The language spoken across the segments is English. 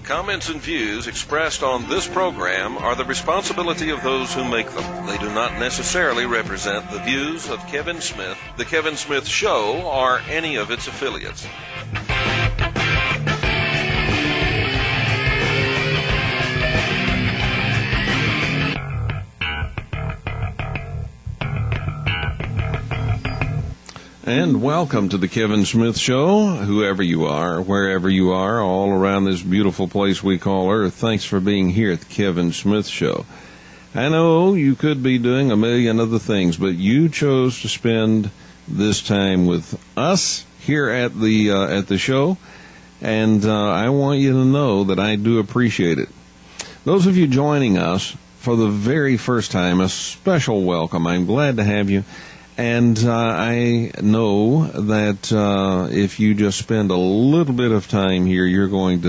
comments and views expressed on this program are the responsibility of those who make them. They do not necessarily represent the views of Kevin Smith, The Kevin Smith Show, or any of its affiliates. And welcome to the Kevin Smith Show, whoever you are, wherever you are, all around this beautiful place we call Earth. Thanks for being here at the Kevin Smith Show. I know you could be doing a million other things, but you chose to spend this time with us here at the show, and I want you to know that I do appreciate it. Those of you joining us for the very first time, a special welcome. I'm glad to have you. And I know that if you just spend a little bit of time here, you're going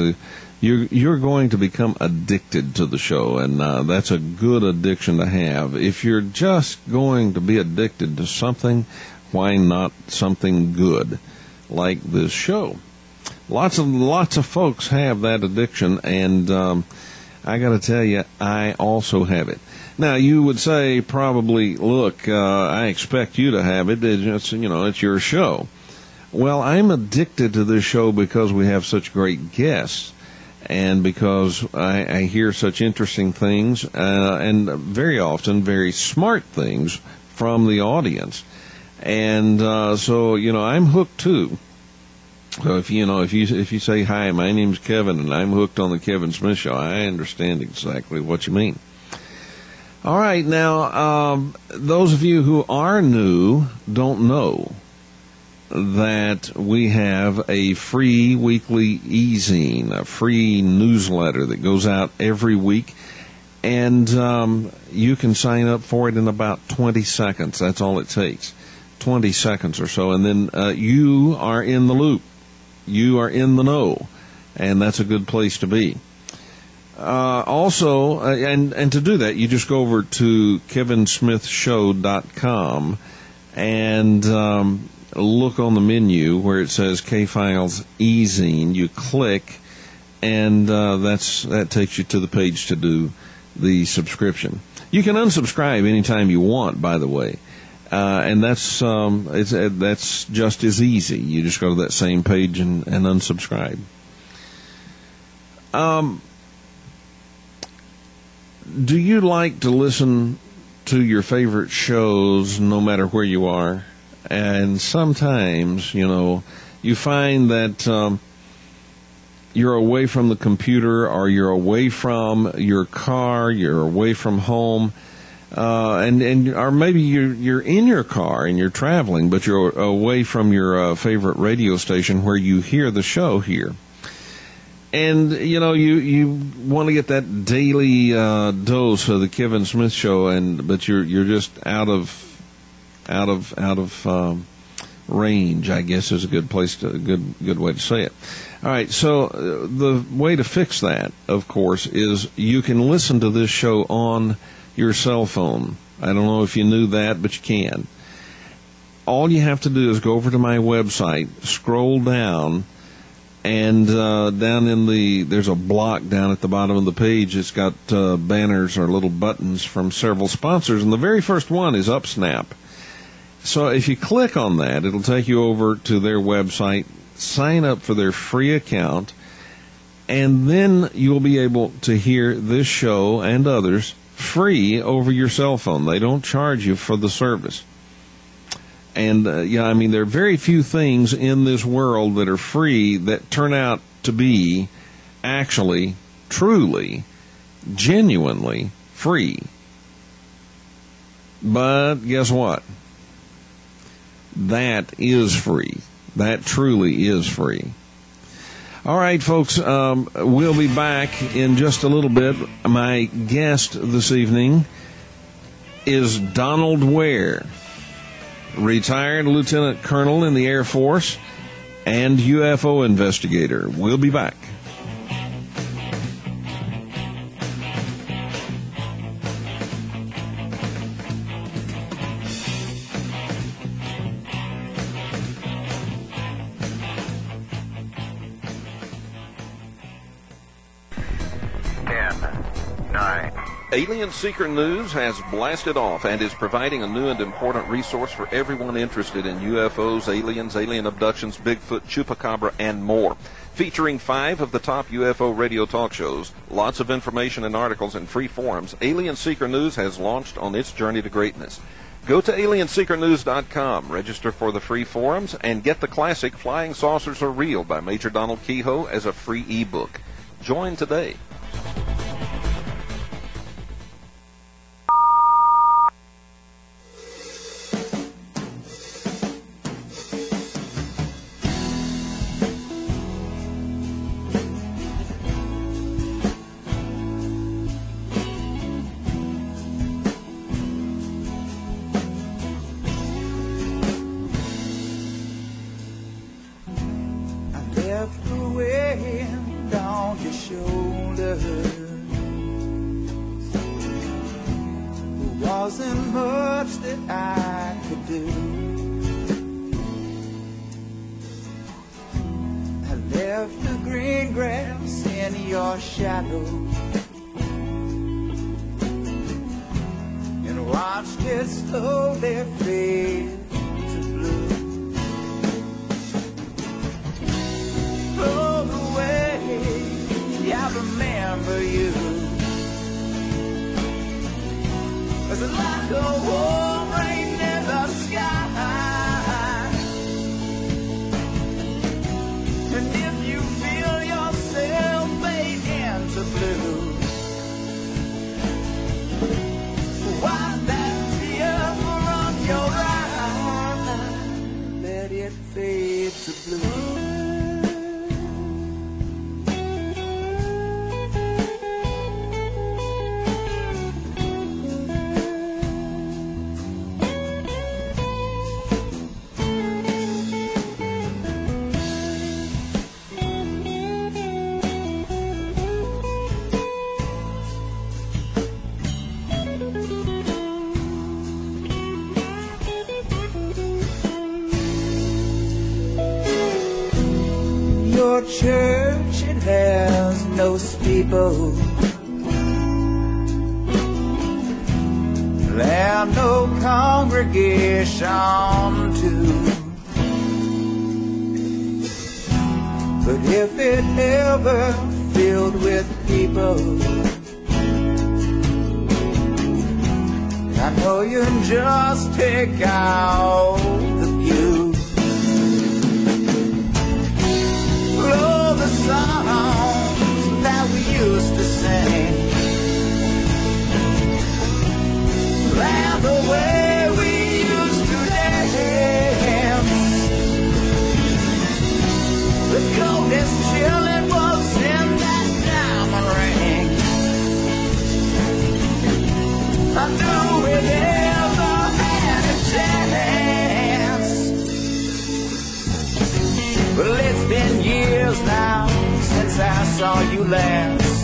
to become addicted to the show, and that's a good addiction to have. If you're just going to be addicted to something, why not something good like this show? Lots of folks have that addiction, and I got to tell you, I also have it. Now, you would say probably, look, I expect you to have it. It's your show. Well, I'm addicted to this show because we have such great guests and because I hear such interesting things and very often very smart things from the audience. And so, I'm hooked too. So if you say, hi, my name's Kevin and I'm hooked on the Kevin Smith Show, I understand exactly what you mean. All right, now, those of you who are new don't know that we have a free weekly e-zine, a free newsletter that goes out every week, and you can sign up for it in about 20 seconds. That's all it takes, 20 seconds or so, and then you are in the loop. You are in the know, and that's a good place to be. Also, and to do that, you just go over to kevinsmithshow.com and look on the menu where it says K-Files e-zine. You click, and that takes you to the page to do the subscription. You can unsubscribe anytime you want, by the way, and that's just as easy. You just go to that same page and unsubscribe. Do you like to listen to your favorite shows no matter where you are? And sometimes, you find that you're away from the computer or you're away from your car, you're away from home, or maybe you're in your car and you're traveling, but you're away from your favorite radio station where you hear the show here. And, you want to get that daily dose of the Kevin Smith Show, but you're just out of range, I guess is a good way to say it. All right, so the way to fix that, of course, is you can listen to this show on your cell phone. I don't know if you knew that, but you can. All you have to do is go over to my website, scroll down, and there's a block down at the bottom of the page. It's got banners or little buttons from several sponsors, and the very first one is UpSnap. So if you click on that, it'll take you over to their website, sign up for their free account, and then you'll be able to hear this show and others free over your cell phone. They don't charge you for the service. And, there are very few things in this world that are free that turn out to be actually, truly, genuinely free. But guess what? That is free. That truly is free. All right, folks, we'll be back in just a little bit. My guest this evening is Donald Ware, retired lieutenant colonel in the Air Force and UFO investigator. We'll be back. 9. Alien Seeker News has blasted off and is providing a new and important resource for everyone interested in UFOs, aliens, alien abductions, Bigfoot, Chupacabra, and more. Featuring 5 of the top UFO radio talk shows, lots of information and articles, and free forums, Alien Seeker News has launched on its journey to greatness. Go to alienseekernews.com, register for the free forums, and get the classic Flying Saucers Are Real by Major Donald Keyhoe as a free ebook. Join today. Wasn't much that I could do. I left the green grass in your shadow and watched it slowly fade to blue. Blow away, I remember you. It's like a warm rain in the sky. And if you feel yourself fade into blue, wipe that tear from your eye. Let it fade to blue. Your church, it has no steeple. There no congregation too. But if it ever filled with people, I know you just take out the view. Blow the songs that we used to sing, and the way we used to dance. The coldest chill it was in that diamond ring. I knew it ever had a chance. Well, it's been years now since I saw you last,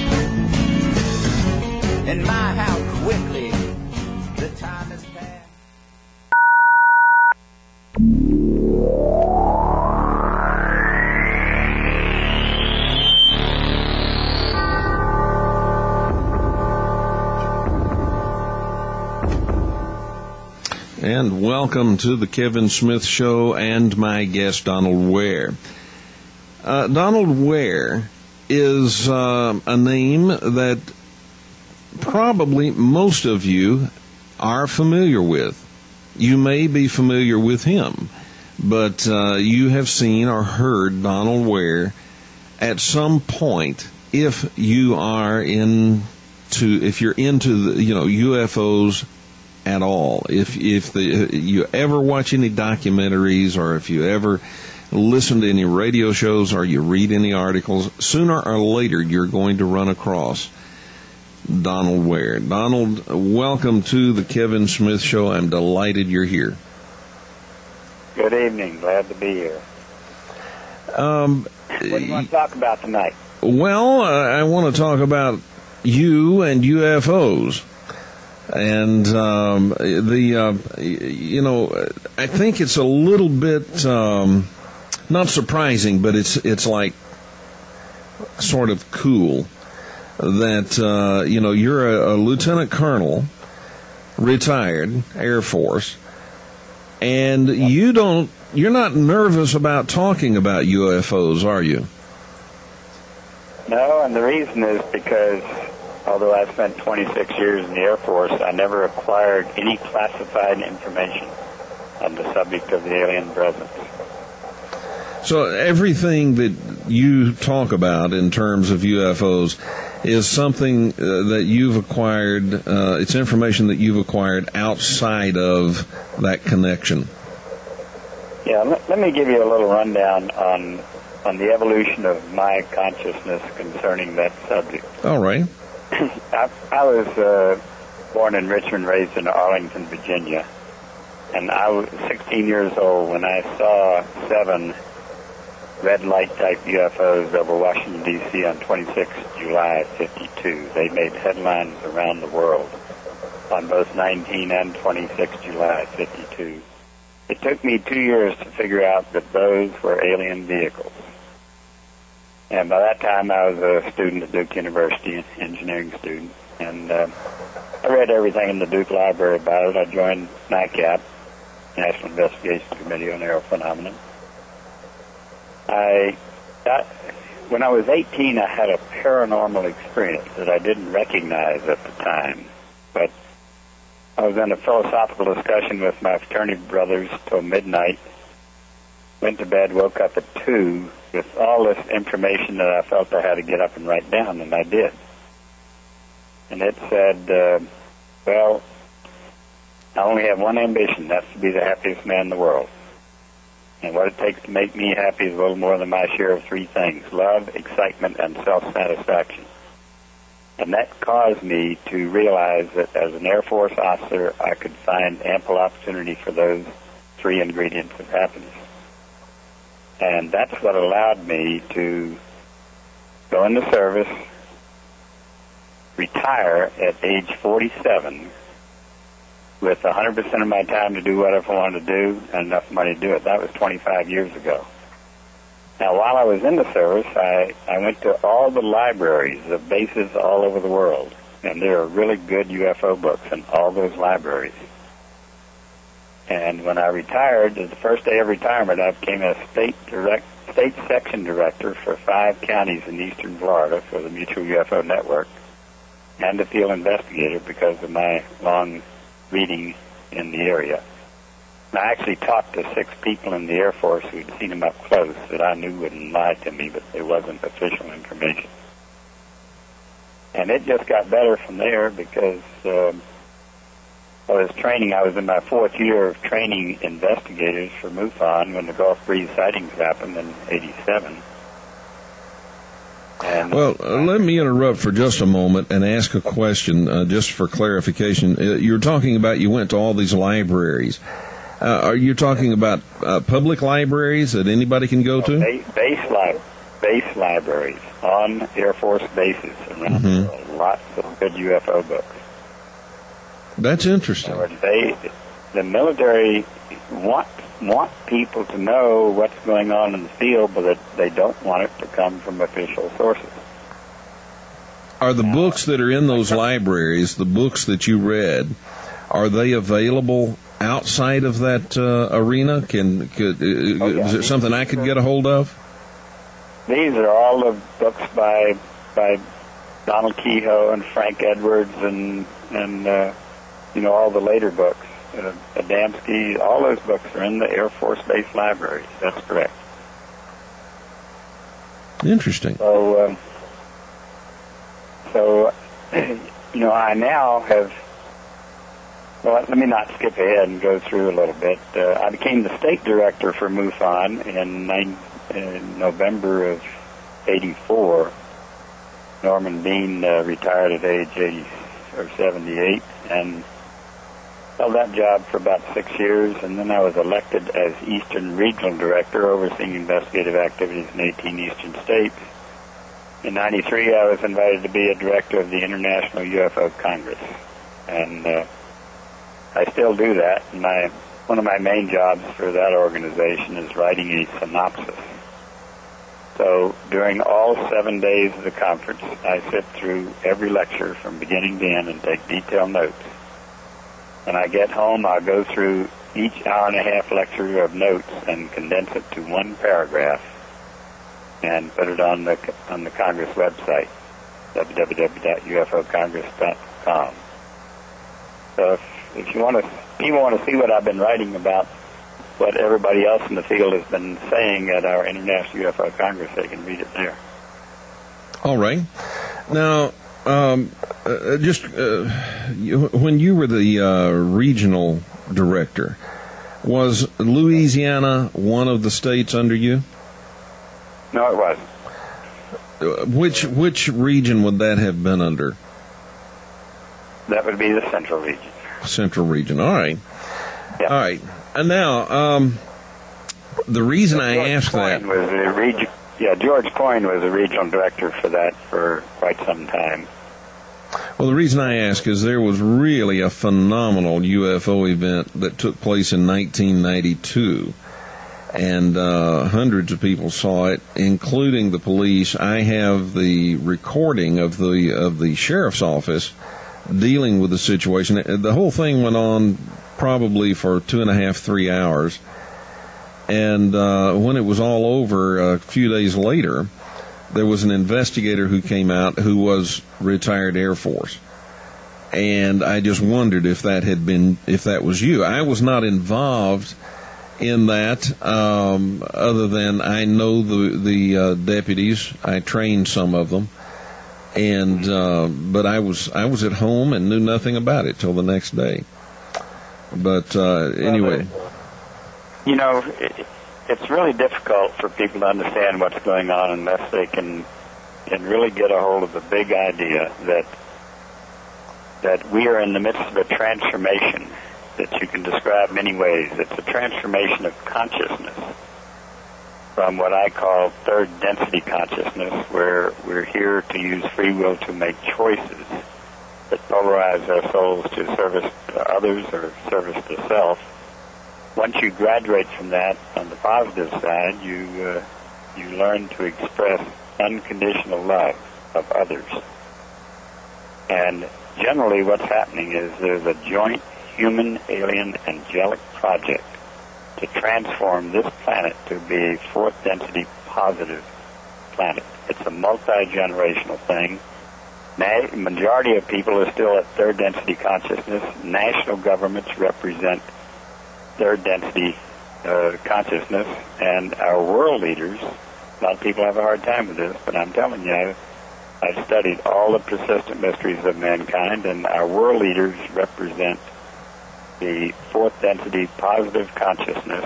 and my how quickly the time has passed. And welcome to the Kevin Smith Show and my guest, Donald Ware. Donald Ware is a name that probably most of you are familiar with. You may be familiar with him, but you have seen or heard Donald Ware at some point if you're into the UFOs at all. If you ever watch any documentaries, or if you ever listen to any radio shows, or you read any articles, sooner or later you're going to run across Donald Ware. Donald, welcome to the Kevin Smith Show. I'm delighted you're here. Good evening. Glad to be here. What do you want to talk about tonight? Well, I want to talk about you and UFOs. And I think it's a little bit not surprising, but it's like sort of cool that, you're a lieutenant colonel, retired, Air Force, and you're not nervous about talking about UFOs, are you? No, and the reason is because although I spent 26 years in the Air Force, I never acquired any classified information on the subject of the alien presence. So everything that you talk about in terms of UFOs is something that you've acquired, it's information that you've acquired outside of that connection. Yeah, let me give you a little rundown on the evolution of my consciousness concerning that subject. All right. I was born in Richmond, raised in Arlington, Virginia, and I was 16 years old when I saw 7 red light type UFOs over Washington, D.C. on 26 July 52. They made headlines around the world on both 19 and 26 July 52. It took me 2 years to figure out that those were alien vehicles. And by that time, I was a student at Duke University, an engineering student. And I read everything in the Duke Library about it. I joined NICAP, National Investigation Committee on Aerial Phenomena. When I was 18, I had a paranormal experience that I didn't recognize at the time. But I was in a philosophical discussion with my fraternity brothers till midnight, went to bed, woke up at 2 with all this information that I felt I had to get up and write down, and I did. And it said, well, I only have one ambition, that's to be the happiest man in the world. And what it takes to make me happy is a little more than my share of 3 things: love, excitement, and self-satisfaction. And that caused me to realize that as an Air Force officer, I could find ample opportunity for those 3 ingredients of happiness. And that's what allowed me to go into service, retire at age 47 with 100% of my time to do whatever I wanted to do and enough money to do it. That was 25 years ago. Now, while I was in the service, I went to all the libraries of bases all over the world, and there are really good UFO books in all those libraries. And when I retired, the first day of retirement, I became a state section director for 5 counties in eastern Florida for the Mutual UFO Network, and a field investigator because of my long reading in the area. And I actually talked to 6 people in the Air Force who'd seen them up close that I knew wouldn't lie to me, but it wasn't official information. And it just got better from there because I was in my 4th year of training investigators for MUFON when the Gulf Breeze sightings happened in '87. Well, let me interrupt for just a moment and ask a question, just for clarification. You're talking about you went to all these libraries. Are you talking about public libraries that anybody can go to? Base libraries on Air Force bases around the world. Lots of good UFO books. That's interesting. The military want people to know what's going on in the field, but they don't want it to come from official sources. Are the books that are in those libraries, the books that you read, are they available outside of that arena? Is it something I could get a hold of? These are all the books by Donald Kehoe and Frank Edwards and all the later books. Adamski, all those books are in the Air Force Base libraries. That's correct. Interesting. So I now have. Well, let me not skip ahead and go through a little bit. I became the state director for MUFON in November of '84. Norman Bean retired at age 80 or 78, and held that job for about 6 years, and then I was elected as Eastern Regional Director, overseeing investigative activities in 18 eastern states. In '93, I was invited to be a director of the International UFO Congress, and I still do that. And one of my main jobs for that organization is writing a synopsis So during all 7 days of the conference, I sit through every lecture from beginning to end and take detailed notes. When I get home, I'll go through each hour-and-a-half lecture of notes and condense it to one paragraph and put it on the Congress website, www.ufocongress.com. So if people want to see what I've been writing about, what everybody else in the field has been saying at our International UFO Congress, they can read it there. All right. Now, when you were the regional director, was Louisiana one of the states under you? No, it wasn't. Which region would that have been under? That would be the Central Region. Central Region. All right. Yeah. All right. And now, the reason I asked that... George Coyne was the regional director for that for quite some time. Well, the reason I ask is there was really a phenomenal UFO event that took place in 1992, and hundreds of people saw it, including the police. I have the recording of the sheriff's office dealing with the situation. The whole thing went on probably for 2.5, 3 hours, and when it was all over a few days later, there was an investigator who came out who was retired Air Force, and I just wondered if that was you. I was not involved in that, other than I know the deputies. I trained some of them, and but I was at home and knew nothing about it till the next day. But anyway, it's really difficult for people to understand what's going on unless they can really get a hold of the big idea that we are in the midst of a transformation that you can describe many ways. It's a transformation of consciousness from what I call third density consciousness, where we're here to use free will to make choices that polarize our souls to service to others or service to self. Once you graduate from that on the positive side, you learn to express unconditional love of others. And generally what's happening is there's a joint human, alien, angelic project to transform this planet to be a fourth density positive planet. It's a multi-generational thing. The majority of people are still at third density consciousness. National governments represent third density consciousness, and our world leaders, a lot of people have a hard time with this, but I'm telling you, I've studied all the persistent mysteries of mankind, and our world leaders represent the fourth density positive consciousness,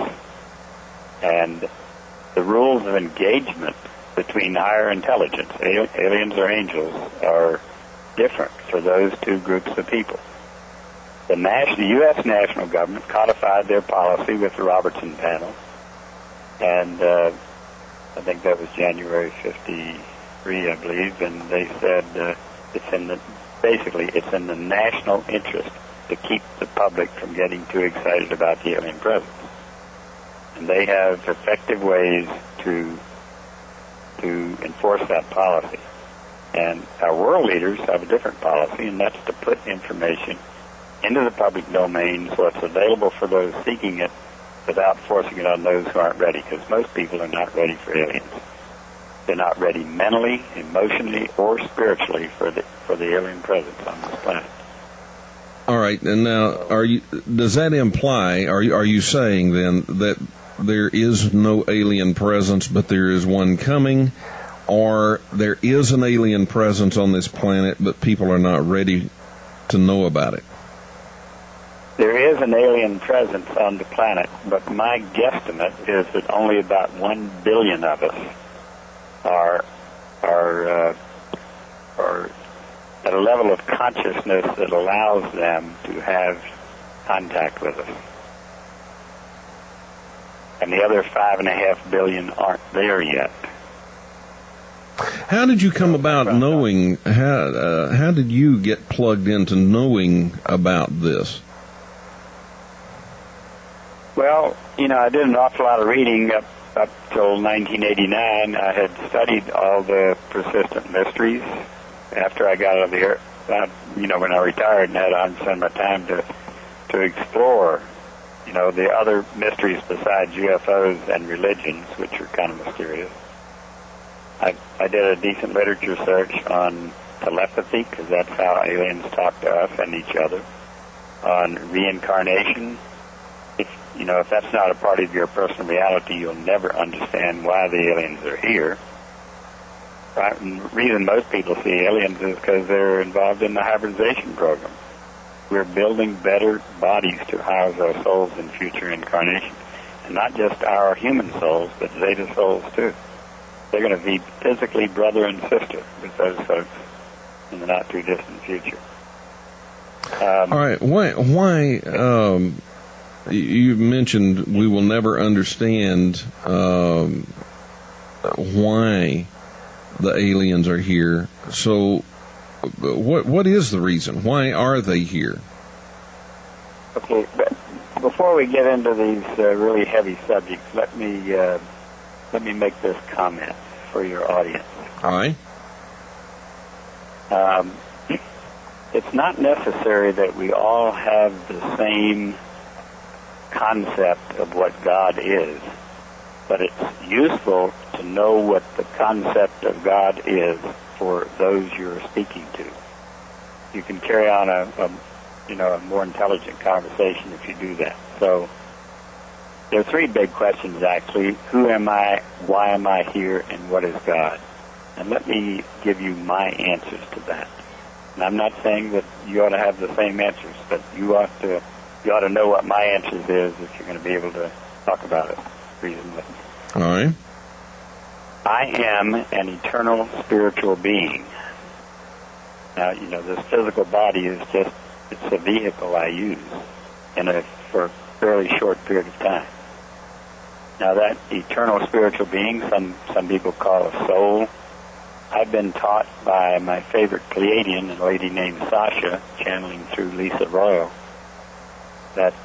and the rules of engagement between higher intelligence, aliens or angels, are different for those two groups of people. The U.S. national government codified their policy with the Robertson panel, and I think that was January 53, I believe, and they said it's in the national interest to keep the public from getting too excited about the alien presence. And they have effective ways to enforce that policy. And our world leaders have a different policy, and that's to put information into the public domain so it's available for those seeking it without forcing it on those who aren't ready, because most people are not ready for aliens. They're not ready mentally, emotionally, or spiritually for the alien presence on this planet. All right, and now, does that imply, are you saying then that there is no alien presence, but there is one coming, or there is an alien presence on this planet, but people are not ready to know about it? There is an alien presence on the planet, but my guesstimate is that only about 1 billion of us are at a level of consciousness that allows them to have contact with us. And the other 5.5 billion aren't there yet. How did you come about knowing, how did you get plugged into knowing about this? Well, I did an awful lot of reading up till 1989, I had studied all the persistent mysteries. After I got out of the air, when I retired and had 100% of my time to explore, the other mysteries besides UFOs and religions, which are kind of mysterious. I did a decent literature search on telepathy, because that's how aliens talk to us and each other. On reincarnation. If that's not a part of your personal reality, you'll never understand why the aliens are here. Right? And the reason most people see aliens is because they're involved in the hybridization program. We're building better bodies to house our souls in future incarnations. And not just our human souls, but Zeta souls too. They're going to be physically brother and sister with those folks in the not too distant future. All right. Why you mentioned we will never understand why the aliens are here. So what is the reason? Why are they here? Okay, but before we get into these really heavy subjects, let me make this comment for your audience. All right. It's not necessary that we all have the same concept of what God is, but it's useful to know what the concept of God is for those you're speaking to. You can carry on a more intelligent conversation if you do that. So there are three big questions, actually. Who am I? Why am I here? And what is God? And let me give you my answers to that. And I'm not saying that you ought to have the same answers, but you ought to know what my answers is if you're going to be able to talk about it reasonably. All right. I am an eternal spiritual being. Now, this physical body is it's a vehicle I use for a fairly short period of time. Now, that eternal spiritual being, some people call a soul. I've been taught by my favorite Pleiadian, a lady named Sasha, channeling through Lisa Royal, that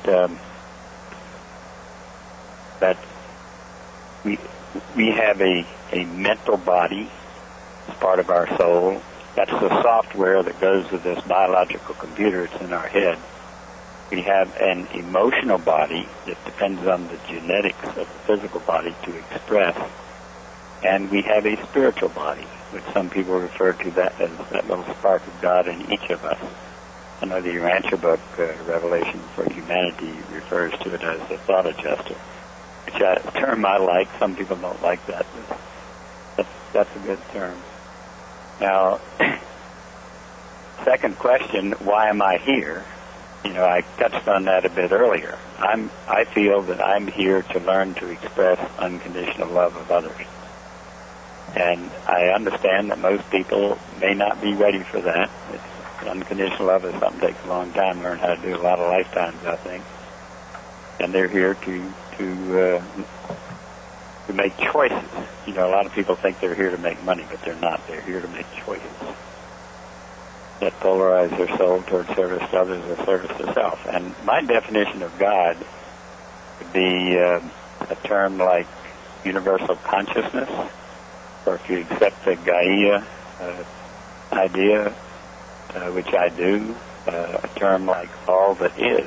we have a mental body as part of our soul. That's the software that goes with this biological computer. It's in our head. We have an emotional body that depends on the genetics of the physical body to express. And we have a spiritual body, which some people refer to that as that little spark of God in each of us. I know the Rancher book, Revelation for Humanity, refers to it as the thought adjuster, which is a term I like. Some people don't like that, but that's a good term. Now, second question, why am I here? I touched on that a bit earlier. I feel that I'm here to learn to express unconditional love of others. And I understand that most people may not be ready for that. Unconditional love is something that takes a long time to learn how to do, a lot of lifetimes, I think. And they're here to make choices. A lot of people think they're here to make money, but they're not. They're here to make choices that polarize their soul towards service to others or service to self. And my definition of God would be a term like universal consciousness, or if you accept the Gaia idea, which I do, a term like all that is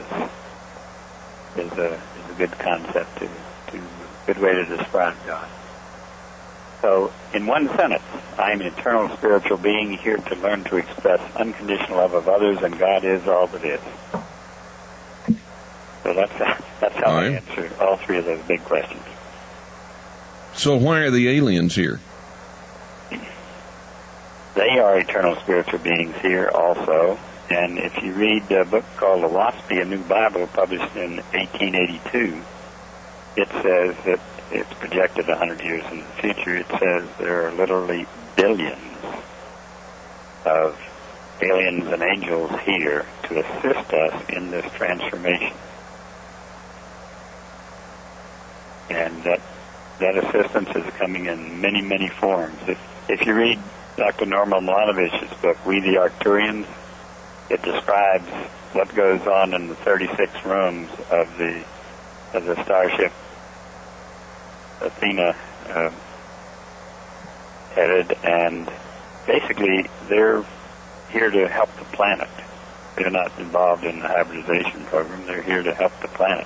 a good concept, to good way to describe God. So, in one sentence, I am an eternal spiritual being here to learn to express unconditional love of others, and God is all that is. So that's how I answer all three of those big questions. So why are the aliens here? They are eternal spiritual beings here also. And if you read a book called The Waspy, a New Bible, published in 1882, it says that it's projected 100 years in the future. It says there are literally billions of aliens and angels here to assist us in this transformation. And that assistance is coming in many, many forms. If you read Dr. Norman Milanovich's book, We the Arcturians, it describes what goes on in the 36 rooms of the starship Athena headed, and basically they're here to help the planet. They're not involved in the hybridization program. They're here to help the planet.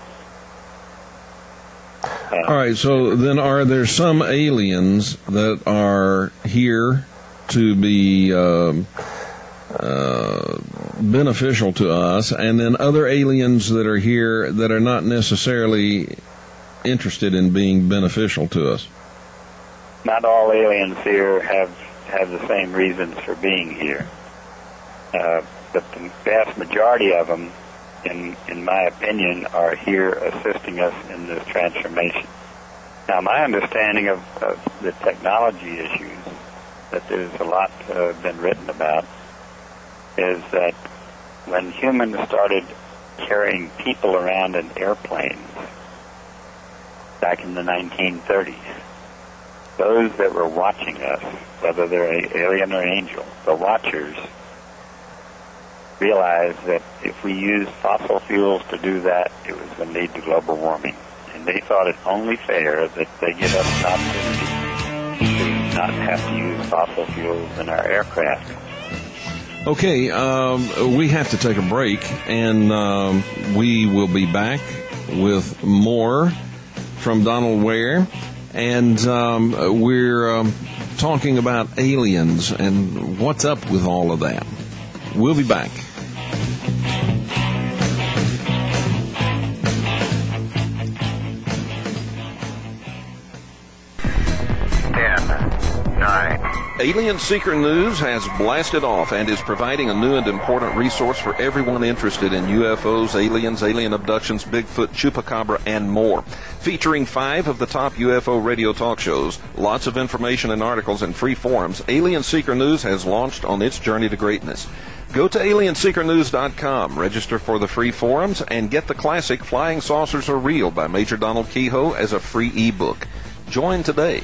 All right, so then are there some aliens that are here to be beneficial to us, and then other aliens that are here that are not necessarily interested in being beneficial to us? Not all aliens here have the same reasons for being here. But the vast majority of them, in my opinion, are here assisting us in this transformation. Now, my understanding of the technology issues that there's a lot been written about is that when humans started carrying people around in airplanes back in the 1930s, those that were watching us, whether they're alien or angel, the watchers, realized that if we used fossil fuels to do that, it was going to lead to global warming. And they thought it only fair that they give us an opportunity to not have to use fossil fuels in our aircraft. Okay, we have to take a break, and we will be back with more from Donald Ware. And we're talking about aliens and what's up with all of that. We'll be back. 9. Alien Seeker News has blasted off and is providing a new and important resource for everyone interested in UFOs, aliens, alien abductions, Bigfoot, Chupacabra, and more. Featuring 5 of the top UFO radio talk shows, lots of information and articles, and free forums, Alien Seeker News has launched on its journey to greatness. Go to alienseekernews.com, register for the free forums, and get the classic Flying Saucers Are Real by Major Donald Keyhoe as a free ebook. Join today.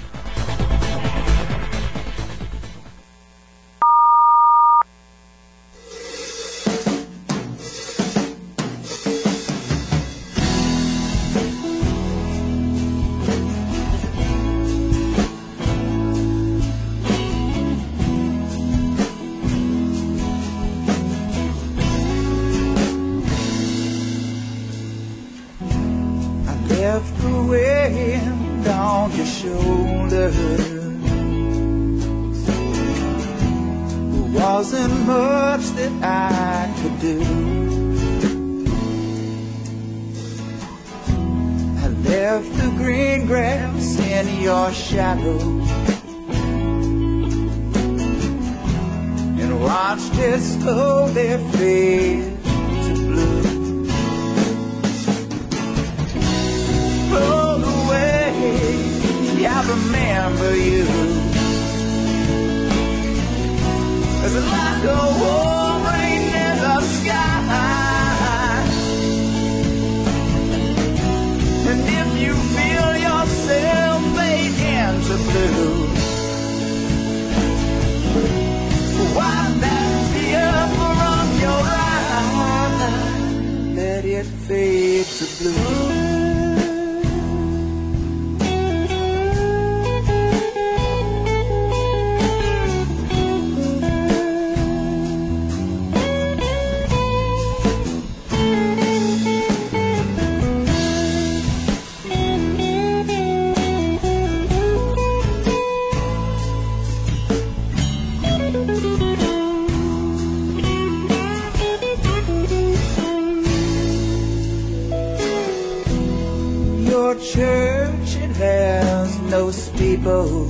Left the wind on your shoulders. There wasn't much that I could do. I left the green grass in your shadow and watched it slowly fade to blue. Blown away, I remember you as like a warm rain in the sky. And if you feel yourself fade into blue, wipe that tear from your eye, let it fade to blue. Your church, it has no steeple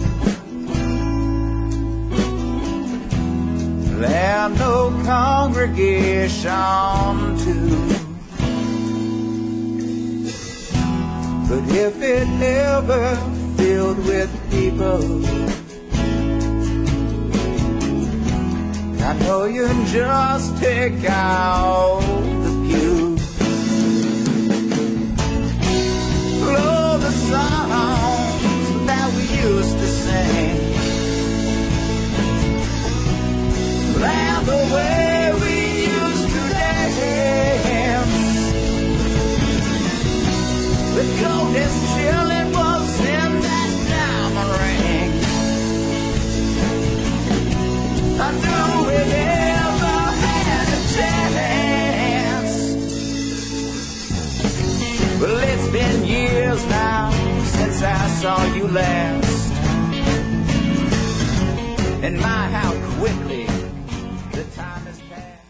and no congregation too. But if it ever filled with people, I know you just take out the pew. Blow the songs that we used to sing, and the way we used to dance. The coldest chill it was in that we never had a chance. Well, it's been years now since I saw you last. And my, how quickly the time has passed.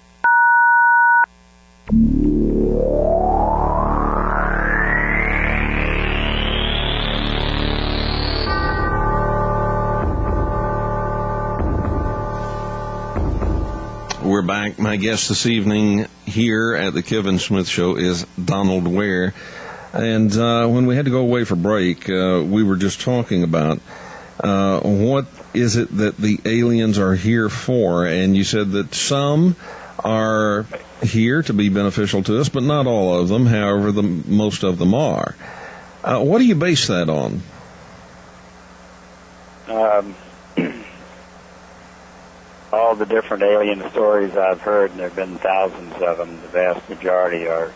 We're back. My guest this evening here at the Kevin Smith Show is Donald Ware. And when we had to go away for break, we were just talking about what is it that the aliens are here for. And you said that some are here to be beneficial to us, but not all of them. However, most of them are. What do you base that on? All the different alien stories I've heard, and there have been thousands of them, the vast majority are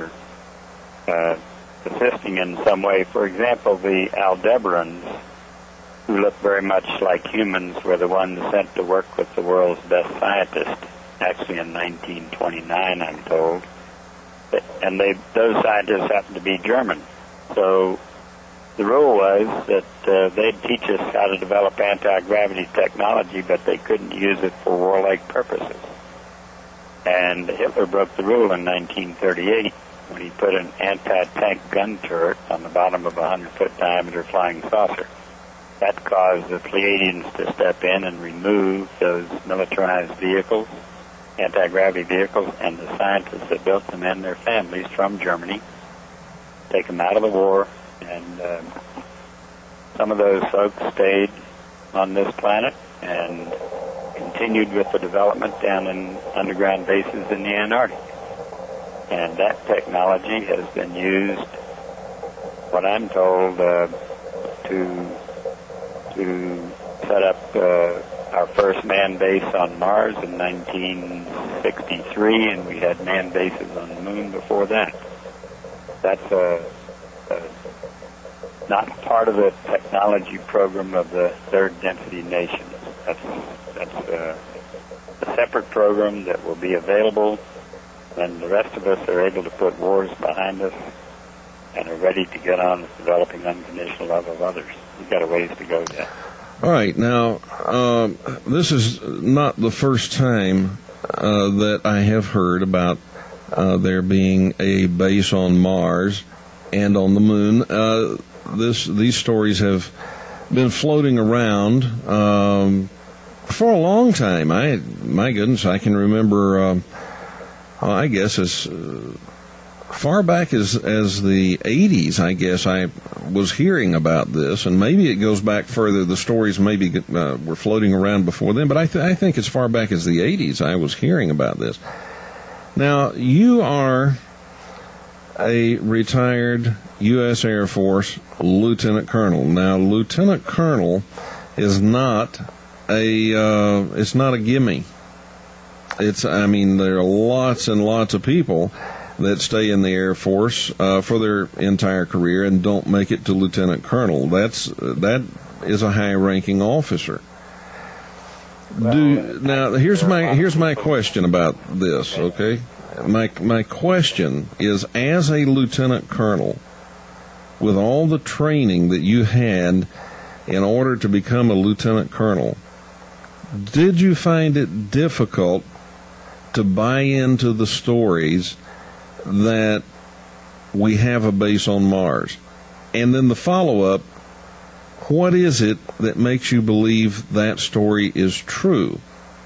assisting in some way. For example, the Aldebarans, who look very much like humans, were the ones sent to work with the world's best scientists, actually in 1929, I'm told. And those scientists happened to be German. So the rule was that they'd teach us how to develop anti-gravity technology, but they couldn't use it for warlike purposes. And Hitler broke the rule in 1938 when he put an anti-tank gun turret on the bottom of a 100-foot diameter flying saucer. That caused the Pleiadians to step in and remove those militarized vehicles, anti-gravity vehicles, and the scientists that built them and their families from Germany, take them out of the war. And some of those folks stayed on this planet and continued with the development down in underground bases in the Antarctic. And that technology has been used, what I'm told, to set up our first manned base on Mars in 1963, and we had manned bases on the Moon before that. That's not part of the technology program of the third density nations. That's a separate program that will be available when the rest of us are able to put wars behind us and are ready to get on with developing unconditional love of others. We've got a ways to go yet. All right. Now, this is not the first time that I have heard about there being a base on Mars and on the Moon. These stories have been floating around for a long time. My goodness, I can remember. I guess as far back as the 80s. I guess I was hearing about this, and maybe it goes back further. The stories maybe were floating around before then, but I think as far back as the 80s I was hearing about this. Now, you are a retired U.S. Air Force lieutenant colonel. Now, lieutenant colonel is not it's not a gimme. There are lots and lots of people that stay in the Air Force for their entire career and don't make it to lieutenant colonel. That is a high-ranking officer. Now, here's my question about this. Okay, my question is, as a lieutenant colonel, with all the training that you had in order to become a lieutenant colonel, did you find it difficult to buy into the stories that we have a base on Mars? And then the follow-up, what is it that makes you believe that story is true?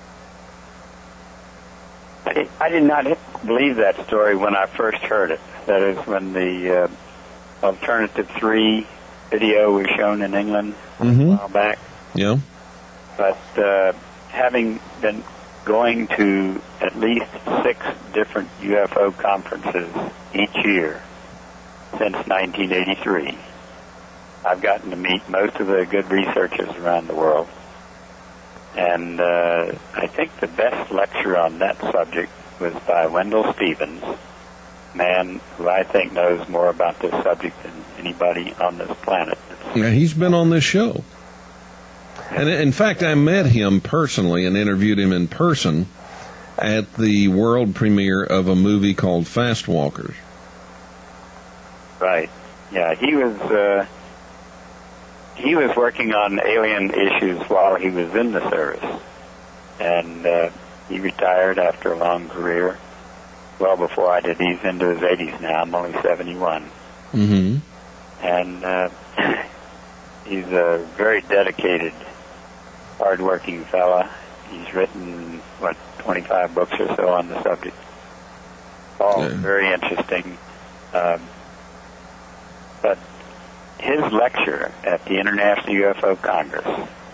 I did not believe that story when I first heard it. That is when the Alternative 3 video was shown in England a while back. Yeah. But having been going to at least 6 different UFO conferences each year since 1983, I've gotten to meet most of the good researchers around the world. And I think the best lecture on that subject was by Wendell Stevens, a man who I think knows more about this subject than anybody on this planet. Yeah, he's been on this show. And in fact, I met him personally and interviewed him in person at the world premiere of a movie called Fast Walkers. Right. Yeah, he was working on alien issues while he was in the service, and he retired after a long career. Well, before I did. He's into his 80s now. I'm only 71. Mm-hmm. And he's a very dedicated, hard-working fella. He's written, 25 books or so on the subject. All very interesting. But his lecture at the International UFO Congress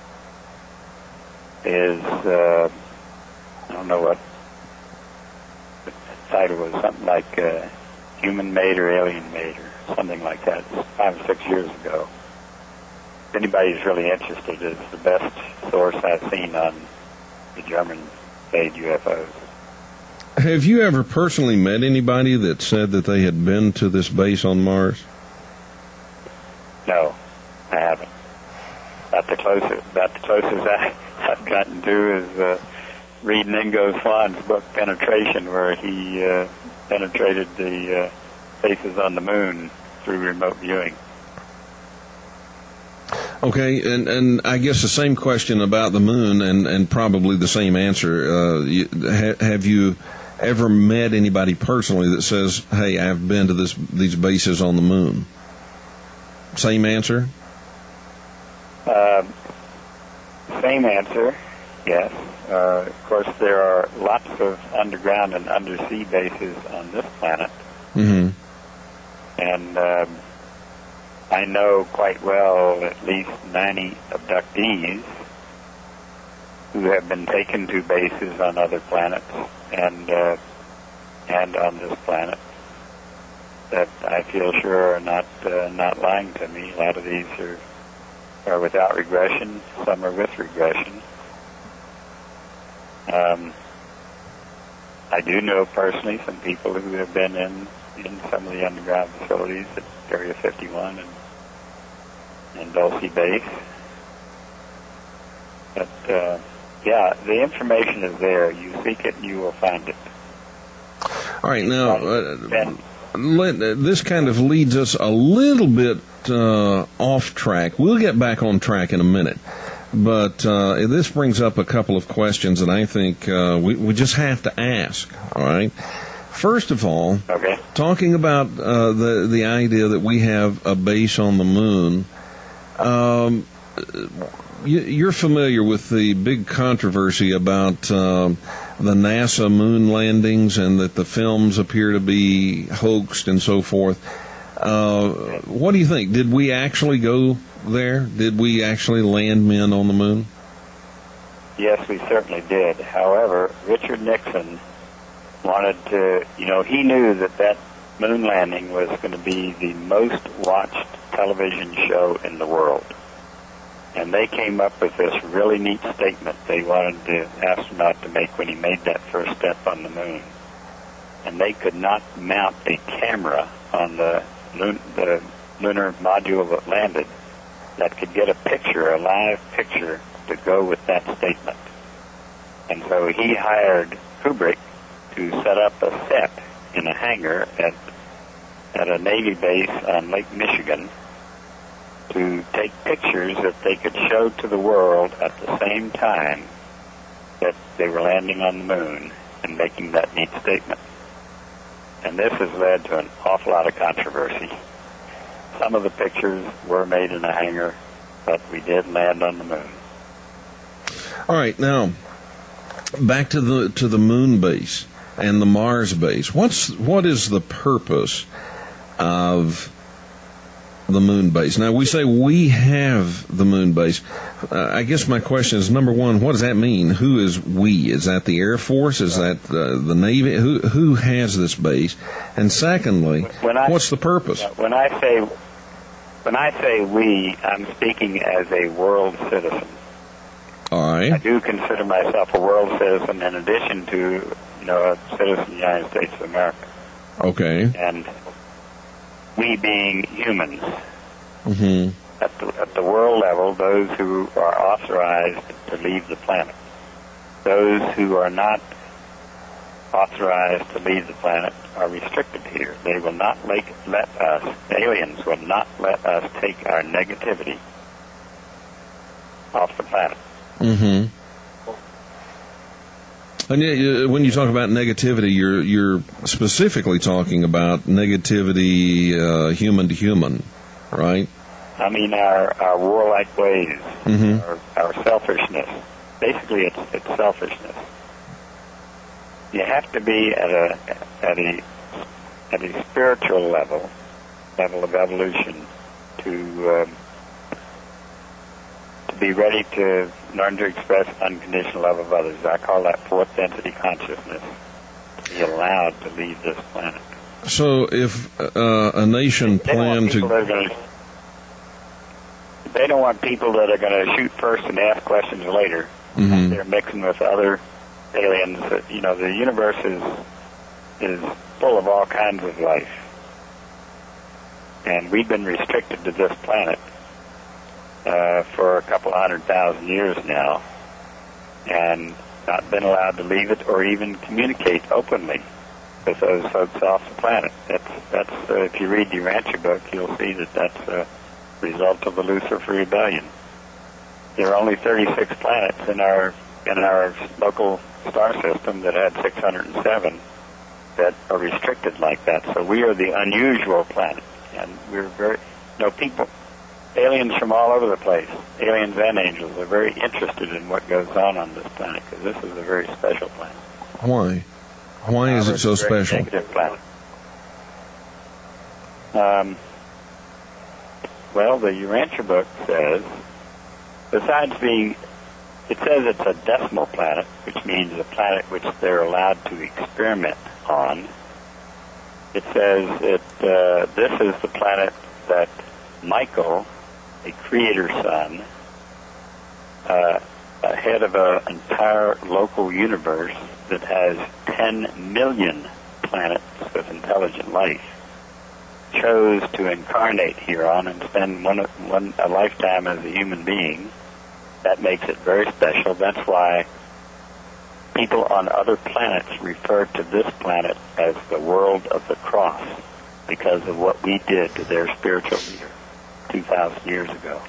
is, I don't know what the title was, something like Human-Made or Alien-Made or something like that. It's 5 or 6 years ago. If anybody's really interested, it's the best source I've seen on the German-made UFOs. Have you ever personally met anybody that said that they had been to this base on Mars? No, I haven't. About the closest I've gotten to is reading Ingo Swann's book Penetration, where he penetrated the bases on the moon through remote viewing. Okay, and I guess the same question about the moon, and probably the same answer. Have you ever met anybody personally that says, "Hey, I've been to these bases on the moon"? Same answer? Same answer, yes. Of course, there are lots of underground and undersea bases on this planet. Mm-hmm. And I know quite well at least 90 abductees who have been taken to bases on other planets and on this planet that I feel sure are not lying to me. A lot of these are without regression. Some are with regression. I do know personally some people who have been in some of the underground facilities at Area 51 and Dulce Base. But, yeah, the information is there. You seek it and you will find it. All right, now, this kind of leads us a little bit off track. We'll get back on track in a minute. But this brings up a couple of questions that I think we just have to ask, all right? First of all, talking about the idea that we have a base on the moon, you're familiar with the big controversy about the NASA moon landings and that the films appear to be hoaxed and so forth. What do you think? Did we actually go there? Did we actually land men on the moon? Yes, we certainly did. However, Richard Nixon wanted to, he knew that moon landing was going to be the most watched television show in the world. And they came up with this really neat statement they wanted the astronaut to make when he made that first step on the moon. And they could not mount a camera on the lunar module that landed that could get a live picture, to go with that statement. And so he hired Kubrick to set up a set in a hangar at a Navy base on Lake Michigan to take pictures that they could show to the world at the same time that they were landing on the moon and making that neat statement. And this has led to an awful lot of controversy. Some of the pictures were made in a hangar, but we did land on the moon. All right, now back to the moon base and the Mars base. What is the purpose of the moon base? Now, we say we have the moon base. I guess my question is, number one, what does that mean? Who is we? Is that the Air Force? Is that the Navy? Who has this base? And secondly, what's the purpose? When I say we, I'm speaking as a world citizen. All right. I do consider myself a world citizen in addition to, a citizen of the United States of America. Okay. And we being humans. Mm-hmm. at the world level, those who are authorized to leave the planet. Those who are not authorized to leave the planet are restricted here. They will not let us, aliens will not let us take our negativity off the planet. Mm-hmm. And when you talk about negativity, you're specifically talking about negativity human to human, right? I mean our warlike ways, Mm-hmm. our selfishness. Basically, it's selfishness. You have to be at a spiritual level of evolution to be ready to learn to express unconditional love of others. I call that fourth density consciousness. To be allowed to leave this planet. So, if a nation planned to, they don't want people that are going to shoot first and ask questions later. Mm-hmm. They're mixing with other aliens. You know, the universe is full of all kinds of life, and we've been restricted to this planet for a couple 100,000 years now, and not been allowed to leave it or even communicate openly with those folks off the planet. That's if you read the Urantia book, you'll see that that's a result of the Lucifer Rebellion. There are only 36 planets in our local star system that had 607 that are restricted like that. So we are the unusual planet, and we're very, people, aliens from all over the place, aliens and angels, are very interested in what goes on this planet, because this is a very special planet. Why? Why is it so special? Negative planet. Well, the Urantia book says, besides being, it says it's a decimal planet, which means a planet which they're allowed to experiment on. It says this is the planet that Michael, a creator son, head of an entire local universe that has 10 million planets with intelligent life, chose to incarnate here on and spend a lifetime as a human being. That makes it very special. That's why people on other planets refer to this planet as the world of the cross, because of what we did to their spiritual leader 2,000 years ago.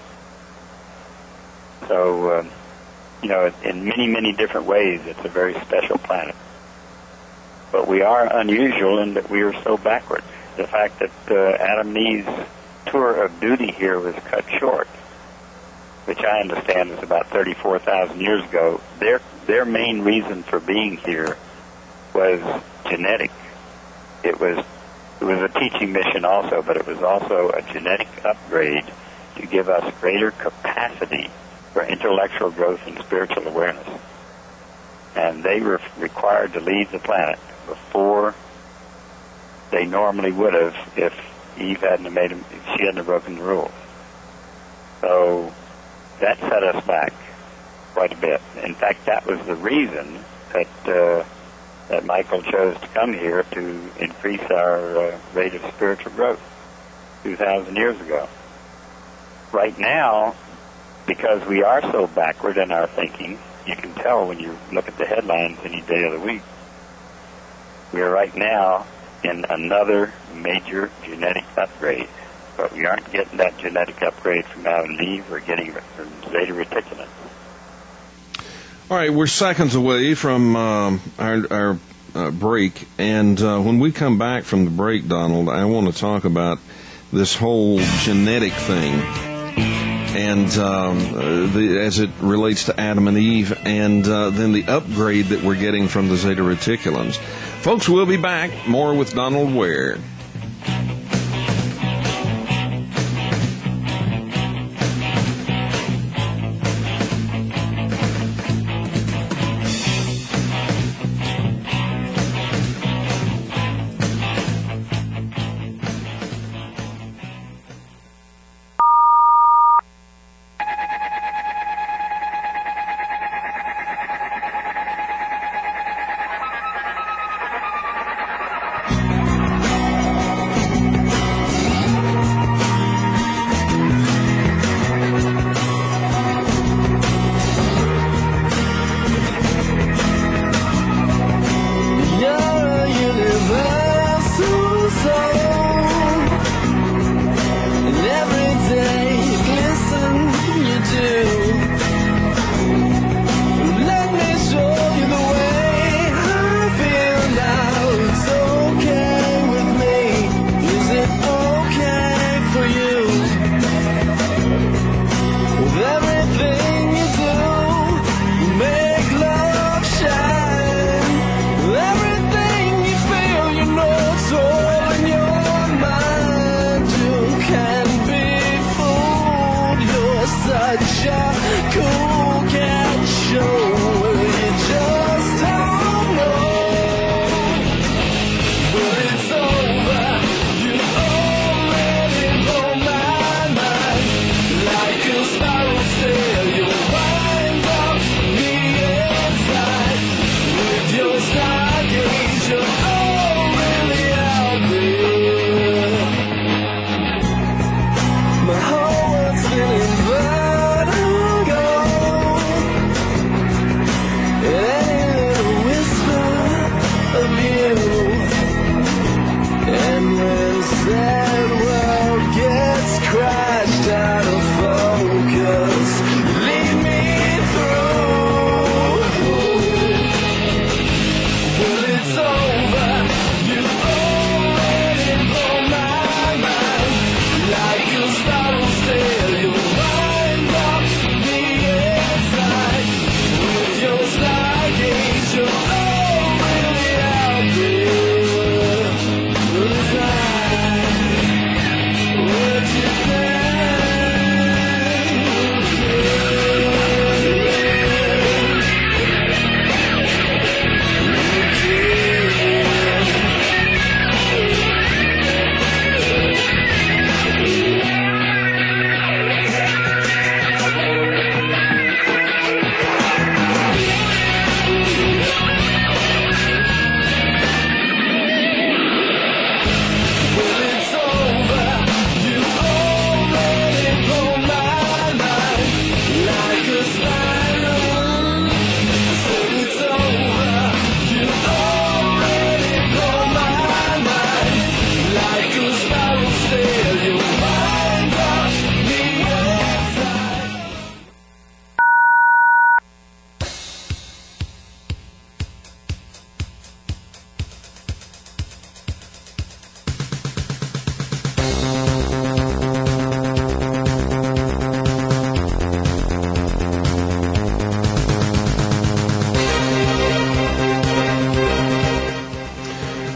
So, in many, many different ways, it's a very special planet. But we are unusual in that we are so backward. The fact that Adam and Eve's tour of duty here was cut short, which I understand is about 34,000 years ago, their main reason for being here was genetic. It was a teaching mission also, but it was also a genetic upgrade to give us greater capacity for intellectual growth and spiritual awareness. And they were required to leave the planet before they normally would have if Eve hadn't made them, if she hadn't broken the rules. So that set us back quite a bit. In fact, that was the reason that Michael chose to come here to increase our rate of spiritual growth 2,000 years ago. Right now, because we are so backward in our thinking, you can tell when you look at the headlines any day of the week, we are right now in another major genetic upgrade. But we aren't getting that genetic upgrade from Adam and Eve. We're getting it from Zeta Reticulans. All right, we're seconds away from our break, and when we come back from the break, Donald, I want to talk about this whole genetic thing, and as it relates to Adam and Eve, and then the upgrade that we're getting from the Zeta Reticulans. Folks, we'll be back. More with Donald Ware.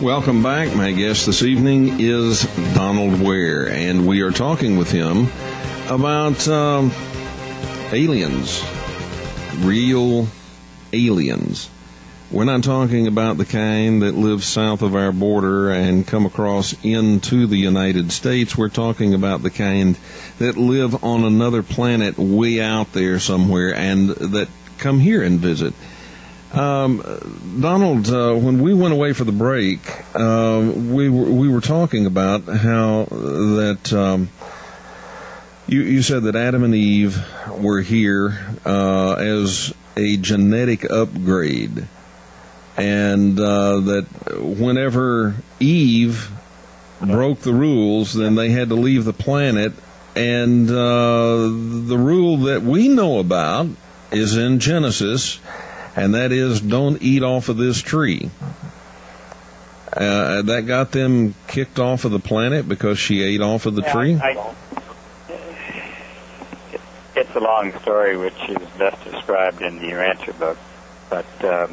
Welcome back. My guest this evening is Donald Ware, and we are talking with him about aliens, real aliens. We're not talking about the kind that live south of our border and come across into the United States. We're talking about the kind that live on another planet way out there somewhere and that come here and visit. Donald, when we went away for the break, we were talking about how that you said that Adam and Eve were here as a genetic upgrade, and that whenever Eve broke the rules, then they had to leave the planet, and the rule that we know about is in Genesis, and that is, don't eat off of this tree. That got them kicked off of the planet because she ate off of the tree? It's a long story, which is best described in the Rancher book. But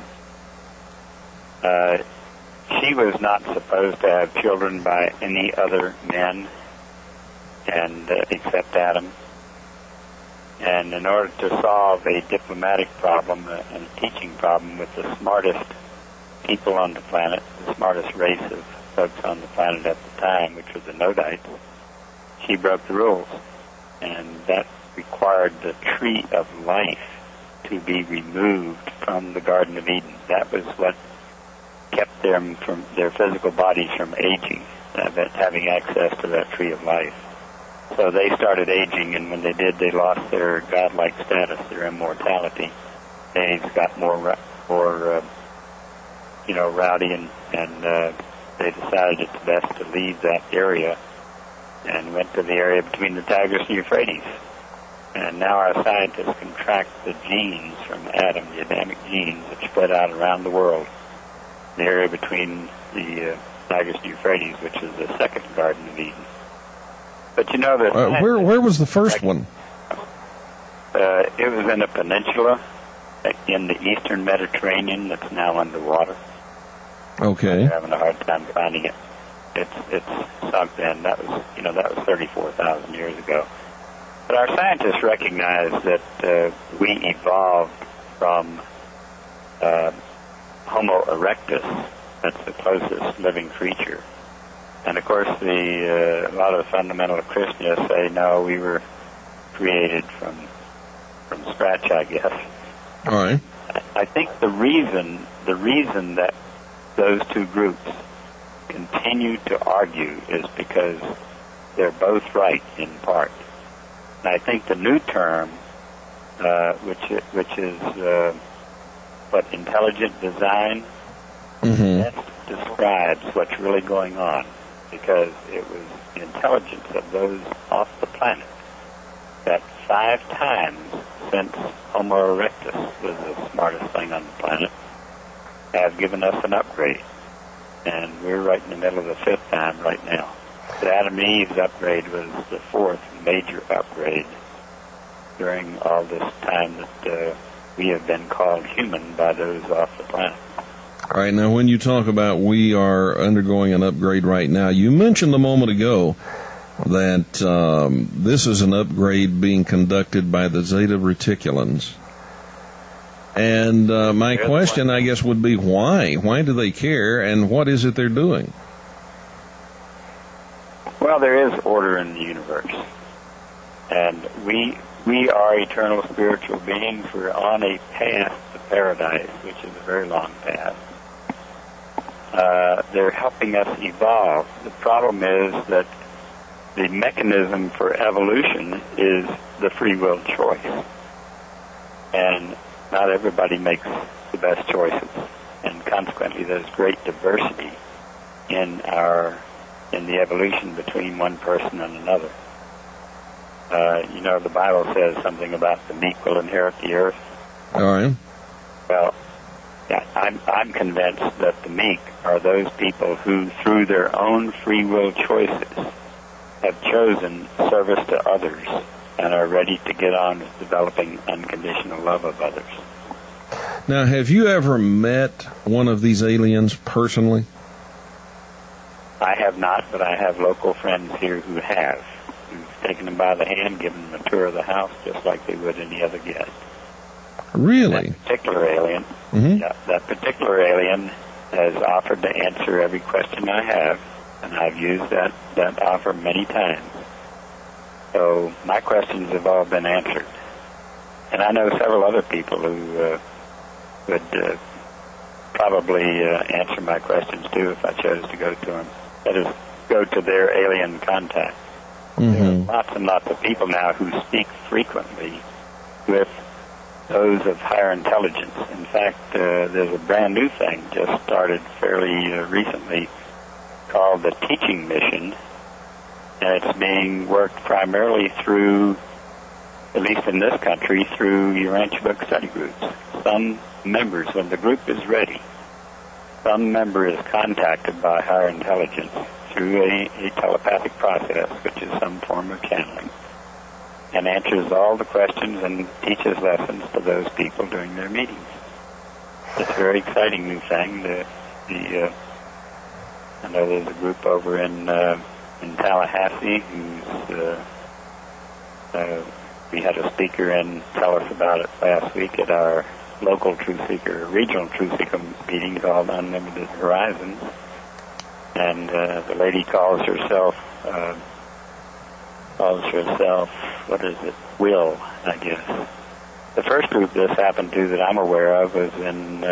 she was not supposed to have children by any other men, and except Adam. And in order to solve a diplomatic problem and a teaching problem with the smartest people on the planet, the smartest race of folks on the planet at the time, which was the Nodites, she broke the rules. And that required the tree of life to be removed from the Garden of Eden. That was what kept them from their physical bodies from aging, having access to that tree of life. So they started aging, and when they did, they lost their godlike status, their immortality. They got more rowdy, and they decided it's best to leave that area and went to the area between the Tigris and Euphrates. And now our scientists can track the genes from Adam, the Adamic genes that spread out around the world, the area between the Tigris and Euphrates, which is the second Garden of Eden. But you know that where was the first one? It was in a peninsula in the eastern Mediterranean that's now underwater. Okay. We're having a hard time finding it. It's sunk then. That was 34,000 years ago. But our scientists recognize that we evolved from Homo erectus. That's the closest living creature. And of course, a lot of the fundamental Christians say, no, we were created from scratch, I guess. All right. I think the reason that those two groups continue to argue is because they're both right in part. And I think the new term, which is intelligent design, that describes what's really going on. Because it was the intelligence of those off the planet that 5 times since Homo erectus was the smartest thing on the planet have given us an upgrade. And we're right in the middle of the 5th time right now. The Adam and Eve's upgrade was the 4th major upgrade during all this time that we have been called human by those off the planet. All right, now when you talk about we are undergoing an upgrade right now, you mentioned a moment ago that this is an upgrade being conducted by the Zeta Reticulans. And my question, I guess, would be why? Why do they care, and what is it they're doing? Well, there is order in the universe. And we are eternal spiritual beings. We're on a path to paradise, which is a very long path. They're helping us evolve. The problem is that the mechanism for evolution is the free will choice. And not everybody makes the best choices. And consequently, there's great diversity in the evolution between one person and another. The Bible says something about the meek will inherit the earth. All right. Well, yeah, I'm convinced that the meek are those people who, through their own free will choices, have chosen service to others and are ready to get on with developing unconditional love of others. Now, have you ever met one of these aliens personally? I have not, but I have local friends here who have. Who've taken them by the hand, given them a tour of the house, just like they would any other guest. Really? That particular alien, that particular alien has offered to answer every question I have, and I've used that offer many times. So my questions have all been answered. And I know several other people who would probably answer my questions too if I chose to go to them. That is, go to their alien contact. There are lots and lots of people now who speak frequently with those of higher intelligence. In fact, there's a brand new thing just started fairly recently called the Teaching Mission, and it's being worked primarily through, at least in this country, through Urantia Book study groups. Some members, when the group is ready, some member is contacted by higher intelligence through a telepathic process, which is some form of channeling, and answers all the questions and teaches lessons to those people during their meetings. It's a very exciting new thing. I know there's a group over in Tallahassee who's we had a speaker in tell us about it last week at our local regional Truth Seeker meeting called Unlimited Horizons. And the lady calls herself, what is it, Will, I guess. The first group this happened to that I'm aware of was in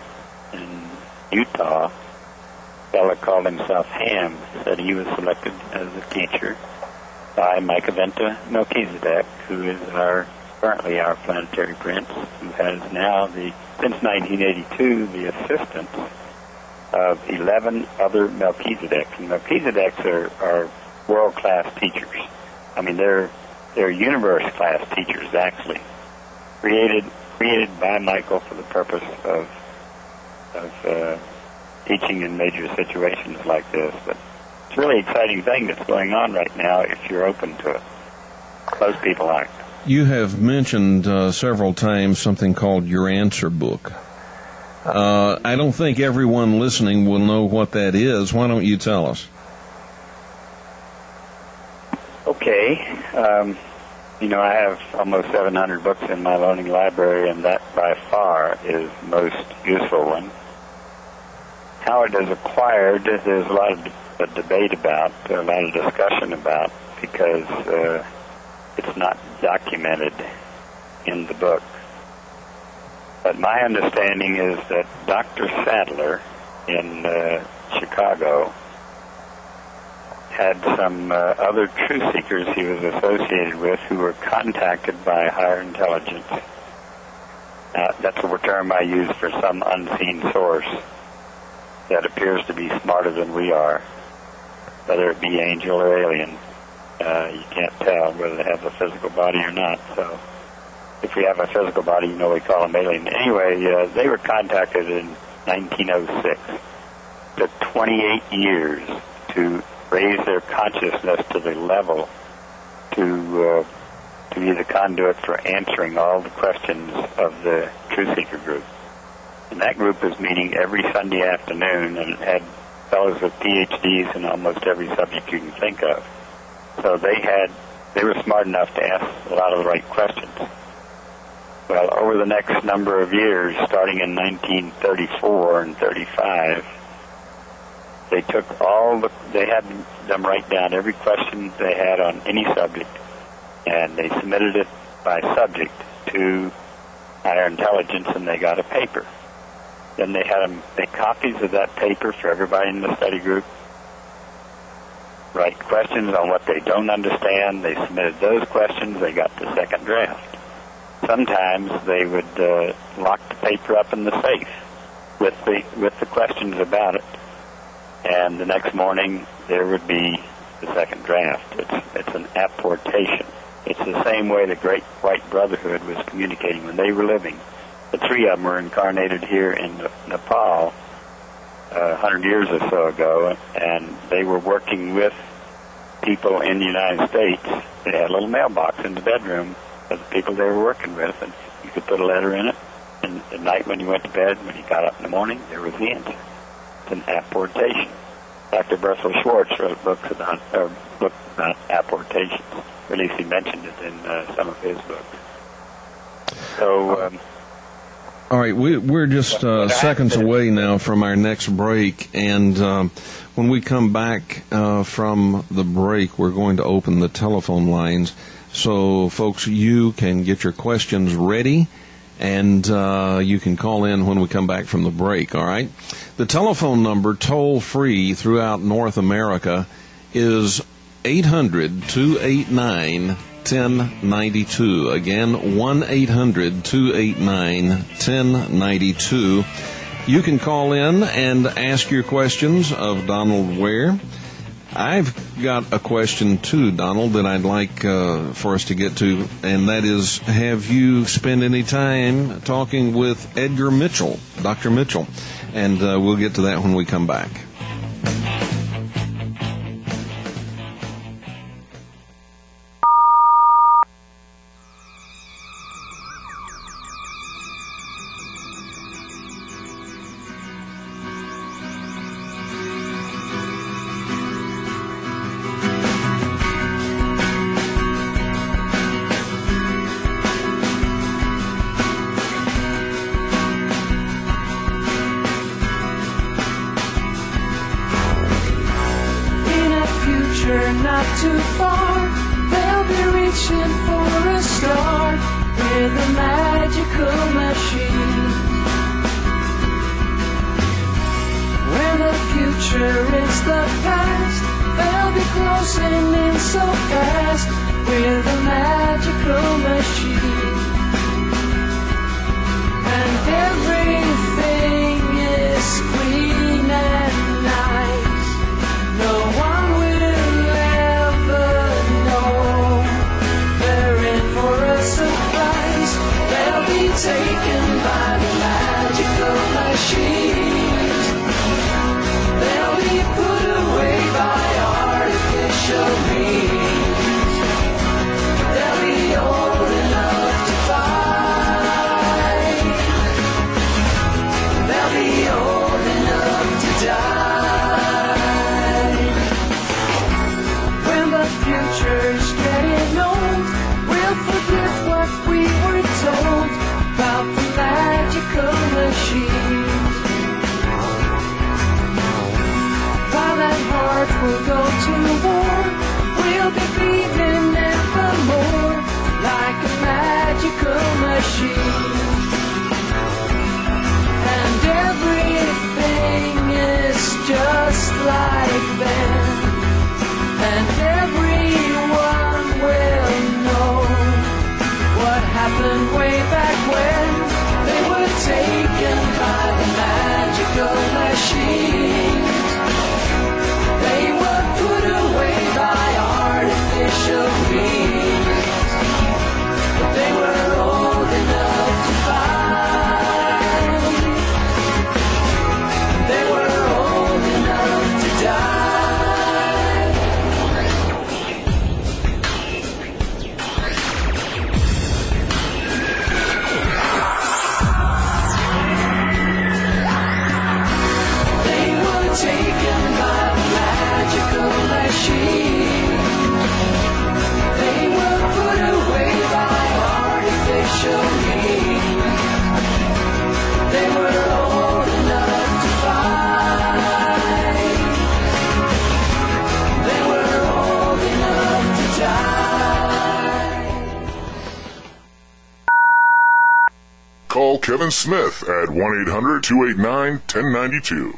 Utah. A fellow called himself Ham, said he was selected as a teacher by Micaventa Melchizedek, who is currently our planetary prince, who has now, since 1982, the assistant of 11 other Melchizedeks. And Melchizedeks are world-class teachers. I mean, they're universe-class teachers, actually, created by Michael for the purpose of teaching in major situations like this. But it's a really exciting thing that's going on right now if you're open to it. Most people aren't. You have mentioned several times something called Your Answer Book. I don't think everyone listening will know what that is. Why don't you tell us? Okay. I have almost 700 books in my loaning library, and that by far is the most useful one. How it is acquired, there's a lot of debate about, a lot of discussion about, because it's not documented in the book. But my understanding is that Dr. Sadler in Chicago had some other truth seekers he was associated with who were contacted by higher intelligence. That's a term I use for some unseen source that appears to be smarter than we are, whether it be angel or alien. You can't tell whether they have a physical body or not. So if we have a physical body, we call them alien. Anyway, they were contacted in 1906. It took 28 years to raise their consciousness to the level to be the conduit for answering all the questions of the Truth Seeker group. And that group was meeting every Sunday afternoon, and it had fellows with PhDs in almost every subject you can think of. So they were smart enough to ask a lot of the right questions. Well, over the next number of years, starting in 1934 and 35, they had them write down every question they had on any subject, and they submitted it by subject to higher intelligence, and they got a paper. Then they had them make copies of that paper for everybody in the study group, write questions on what they don't understand. They submitted those questions. They got the second draft. Sometimes they would lock the paper up in the safe with the questions about it, and the next morning there would be the second draft. It's an apportation. It's the same way the Great White Brotherhood was communicating when they were living. The three of them were incarnated here in Nepal 100 years or so ago, and they were working with people in the United States. They had a little mailbox in the bedroom of the people they were working with, and you could put a letter in it, and at night when you went to bed, when you got up in the morning, there was the answer. It's an apportation. Dr. Bercel Schwartz wrote books on apportations. At least he mentioned it in some of his books. So, all right, we're just seconds away now from our next break, and when we come back from the break, we're going to open the telephone lines. So, folks, you can get your questions ready, and you can call in when we come back from the break, all right? The telephone number, toll-free throughout North America, is 800-289-1092. Again, 1-800-289-1092. You can call in and ask your questions of Donald Ware. I've got a question, too, Donald, that I'd like for us to get to, and that is, have you spent any time talking with Edgar Mitchell, Dr. Mitchell? And we'll get to that when we come back. Not too far, they'll be reaching for a star with a magical machine. When the future is the past, they'll be closing in so fast with a magical machine. And everything is clean and nice. No one will taken by the magical machines. They'll be put away by artificial means. They'll be old enough to fight. They'll be old enough to die. When the future's getting old, we'll forget what we were told about the magical machines. While that heart will go to war, we'll be beaming evermore like a magical machine. And everything is just like then, and everyone will know what happened way back when they were taken by the magical machines. They were put away by artificial means. But they were old enough to fight. They were old enough to die. Taken by the magical machine. They were put away by artificial means. They were old enough to fight. They were old enough to die. Call Kevin Smith at 1-800-289-1092.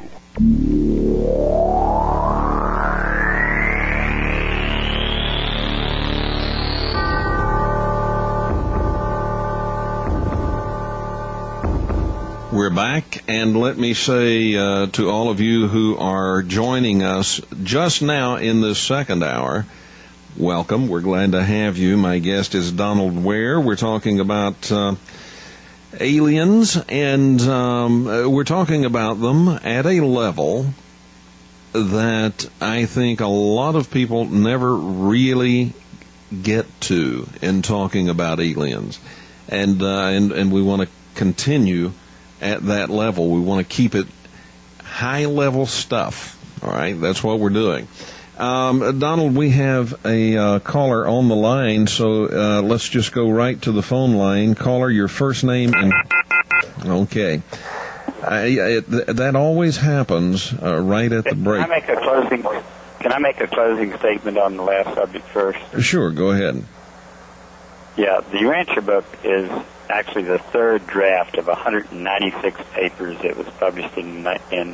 We're back, and let me say to all of you who are joining us just now in this second hour, welcome. We're glad to have you. My guest is Donald Ware. We're talking about aliens, and we're talking about them at a level that I think a lot of people never really get to in talking about aliens, and we want to continue at that level. We want to keep it high-level stuff, All right, that's what we're doing. Donald, we have a caller on the line, so let's just go right to the phone line. Caller, your first name and... Okay. That always happens right at the break. Can I make a closing statement on the last subject first? Sure, go ahead. Yeah, the Urantia book is actually the third draft of 196 papers. It was published in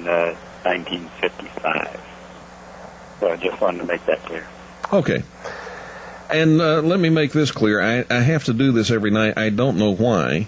1955. So I just wanted to make that clear. Okay. And let me make this clear. I have to do this every night. I don't know why.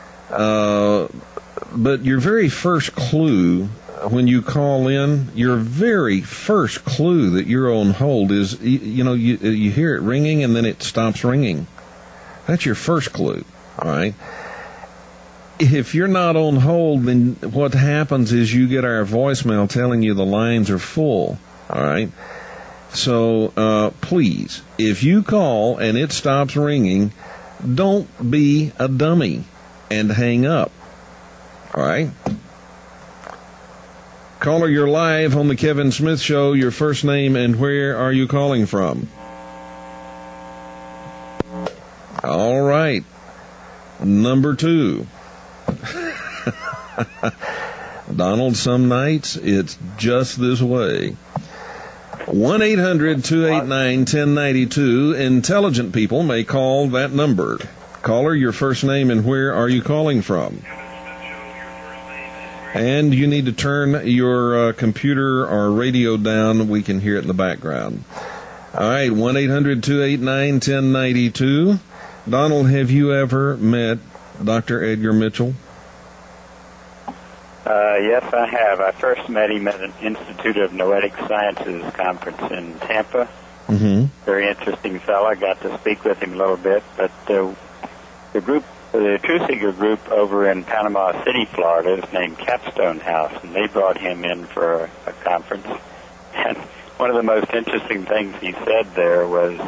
But your very first clue when you call in, your very first clue that you're on hold is, you hear it ringing and then it stops ringing. That's your first clue, all right? If you're not on hold, then what happens is you get our voicemail telling you the lines are full, all right? So please, if you call and it stops ringing, don't be a dummy and hang up, all right? Caller, you're live on the Kevin Smith Show. Your first name and where are you calling from? All right. Number 2. Donald, some nights it's just this way. 1-800-289-1092. Intelligent people may call that number. Caller, your first name and where are you calling from? And you need to turn your computer or radio down. We can hear it in the background. All right, 1-800-289-1092. Donald, have you ever met Dr. Edgar Mitchell? Yes, I have. I first met him at an Institute of Noetic Sciences conference in Tampa. Mm-hmm. Very interesting fellow. I got to speak with him a little bit. But the True Seeker group over in Panama City, Florida, is named Capstone House, and they brought him in for a conference. And one of the most interesting things he said there was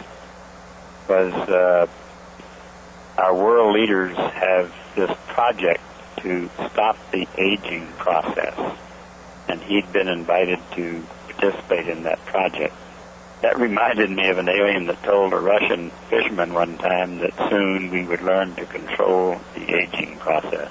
our world leaders have this project to stop the aging process, and he'd been invited to participate in that project. That reminded me of an alien that told a Russian fisherman one time that soon we would learn to control the aging process.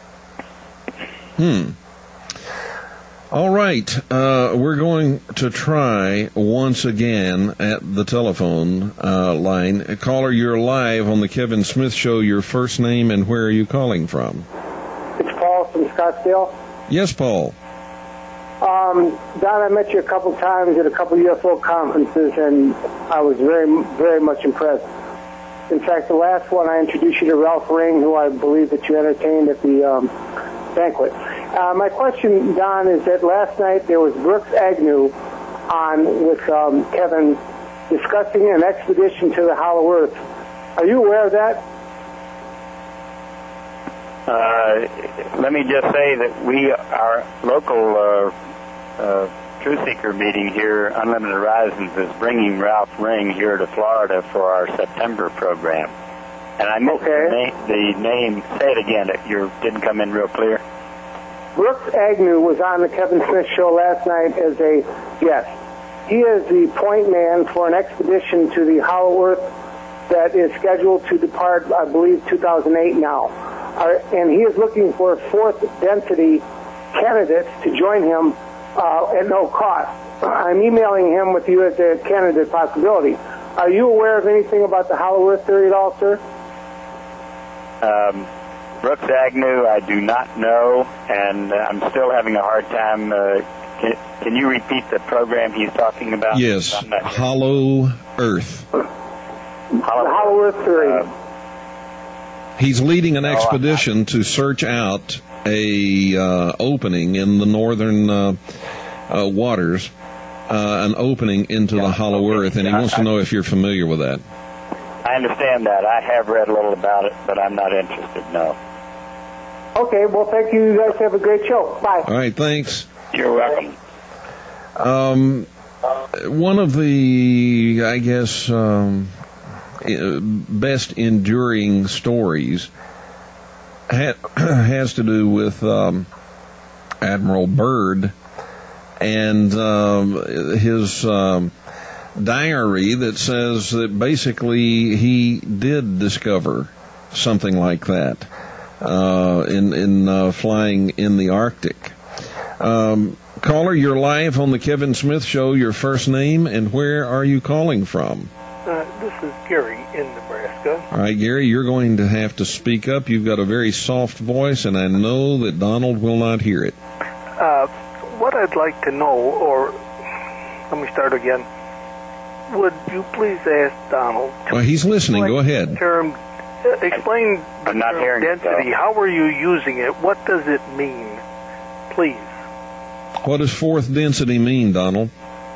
All right. We're going to try once again at the telephone line. Caller, you're live on the Kevin Smith Show. Your first name and where are you calling from? It's Paul from Scottsdale. Yes, Paul. Don, I met you a couple times at a couple UFO conferences, and I was very, very much impressed. In fact, the last one, I introduced you to Ralph Ring, who I believe that you entertained at the banquet. My question, Don, is that last night there was Brooks Agnew on with Kevin discussing an expedition to the Hollow Earth. Are you aware of that? Let me just say that our local True Seeker meeting here, Unlimited Horizons, is bringing Ralph Ring here to Florida for our September program. And I missed the name. Say it again. You didn't come in real clear. Brooks Agnew was on the Kevin Smith Show last night as a guest. He is the point man for an expedition to the Hollow Earth that is scheduled to depart, I believe, 2008 now. And he is looking for fourth density candidates to join him at no cost. I'm emailing him with you as a candidate possibility. Are you aware of anything about the Hollow Earth theory at all, sir? Brooks Agnew, I do not know, and I'm still having a hard time. Can you repeat the program he's talking about? Yes, Hollow Earth. The Hollow Earth theory. He's leading an expedition to search out a opening in the northern waters, an opening into the Hollow Earth, and he wants to know if you're familiar with that. I understand that. I have read a little about it, but I'm not interested, no. Okay, well, thank you. You guys have a great show. Bye. All right, thanks. You're welcome. One of the, I guess, best enduring stories has to do with Admiral Byrd and his diary that says that basically he did discover something like that in flying in the Arctic. Caller, you're live on the Kevin Smith Show. Your first name and where are you calling from? This is Gary in Nebraska. All right, Gary, you're going to have to speak up. You've got a very soft voice, and I know that Donald will not hear it. What I'd like to know, or let me start again. Would you please ask Donald? Well, he's listening. Go ahead. Explain the I'm not term hearing you, density. though. How are you using it? What does it mean? Please. What does fourth density mean, Donald?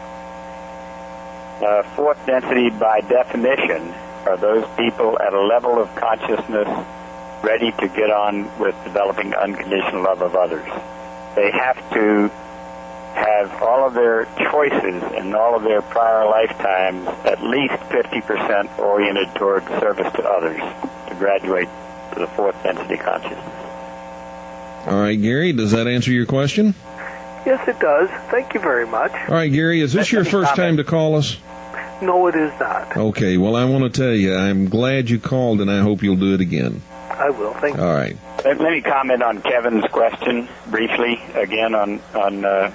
Fourth density, by definition, are those people at a level of consciousness ready to get on with developing unconditional love of others. They have to have all of their choices in all of their prior lifetimes at least 50% oriented toward service to others to graduate to the fourth density consciousness. All right, Gary, does that answer your question? Yes, it does. Thank you very much. All right, Gary, is this your first time to call us? No, it is not. Okay, well, I want to tell you, I'm glad you called, and I hope you'll do it again. I will. Thank you. All right. Let me comment on Kevin's question briefly again it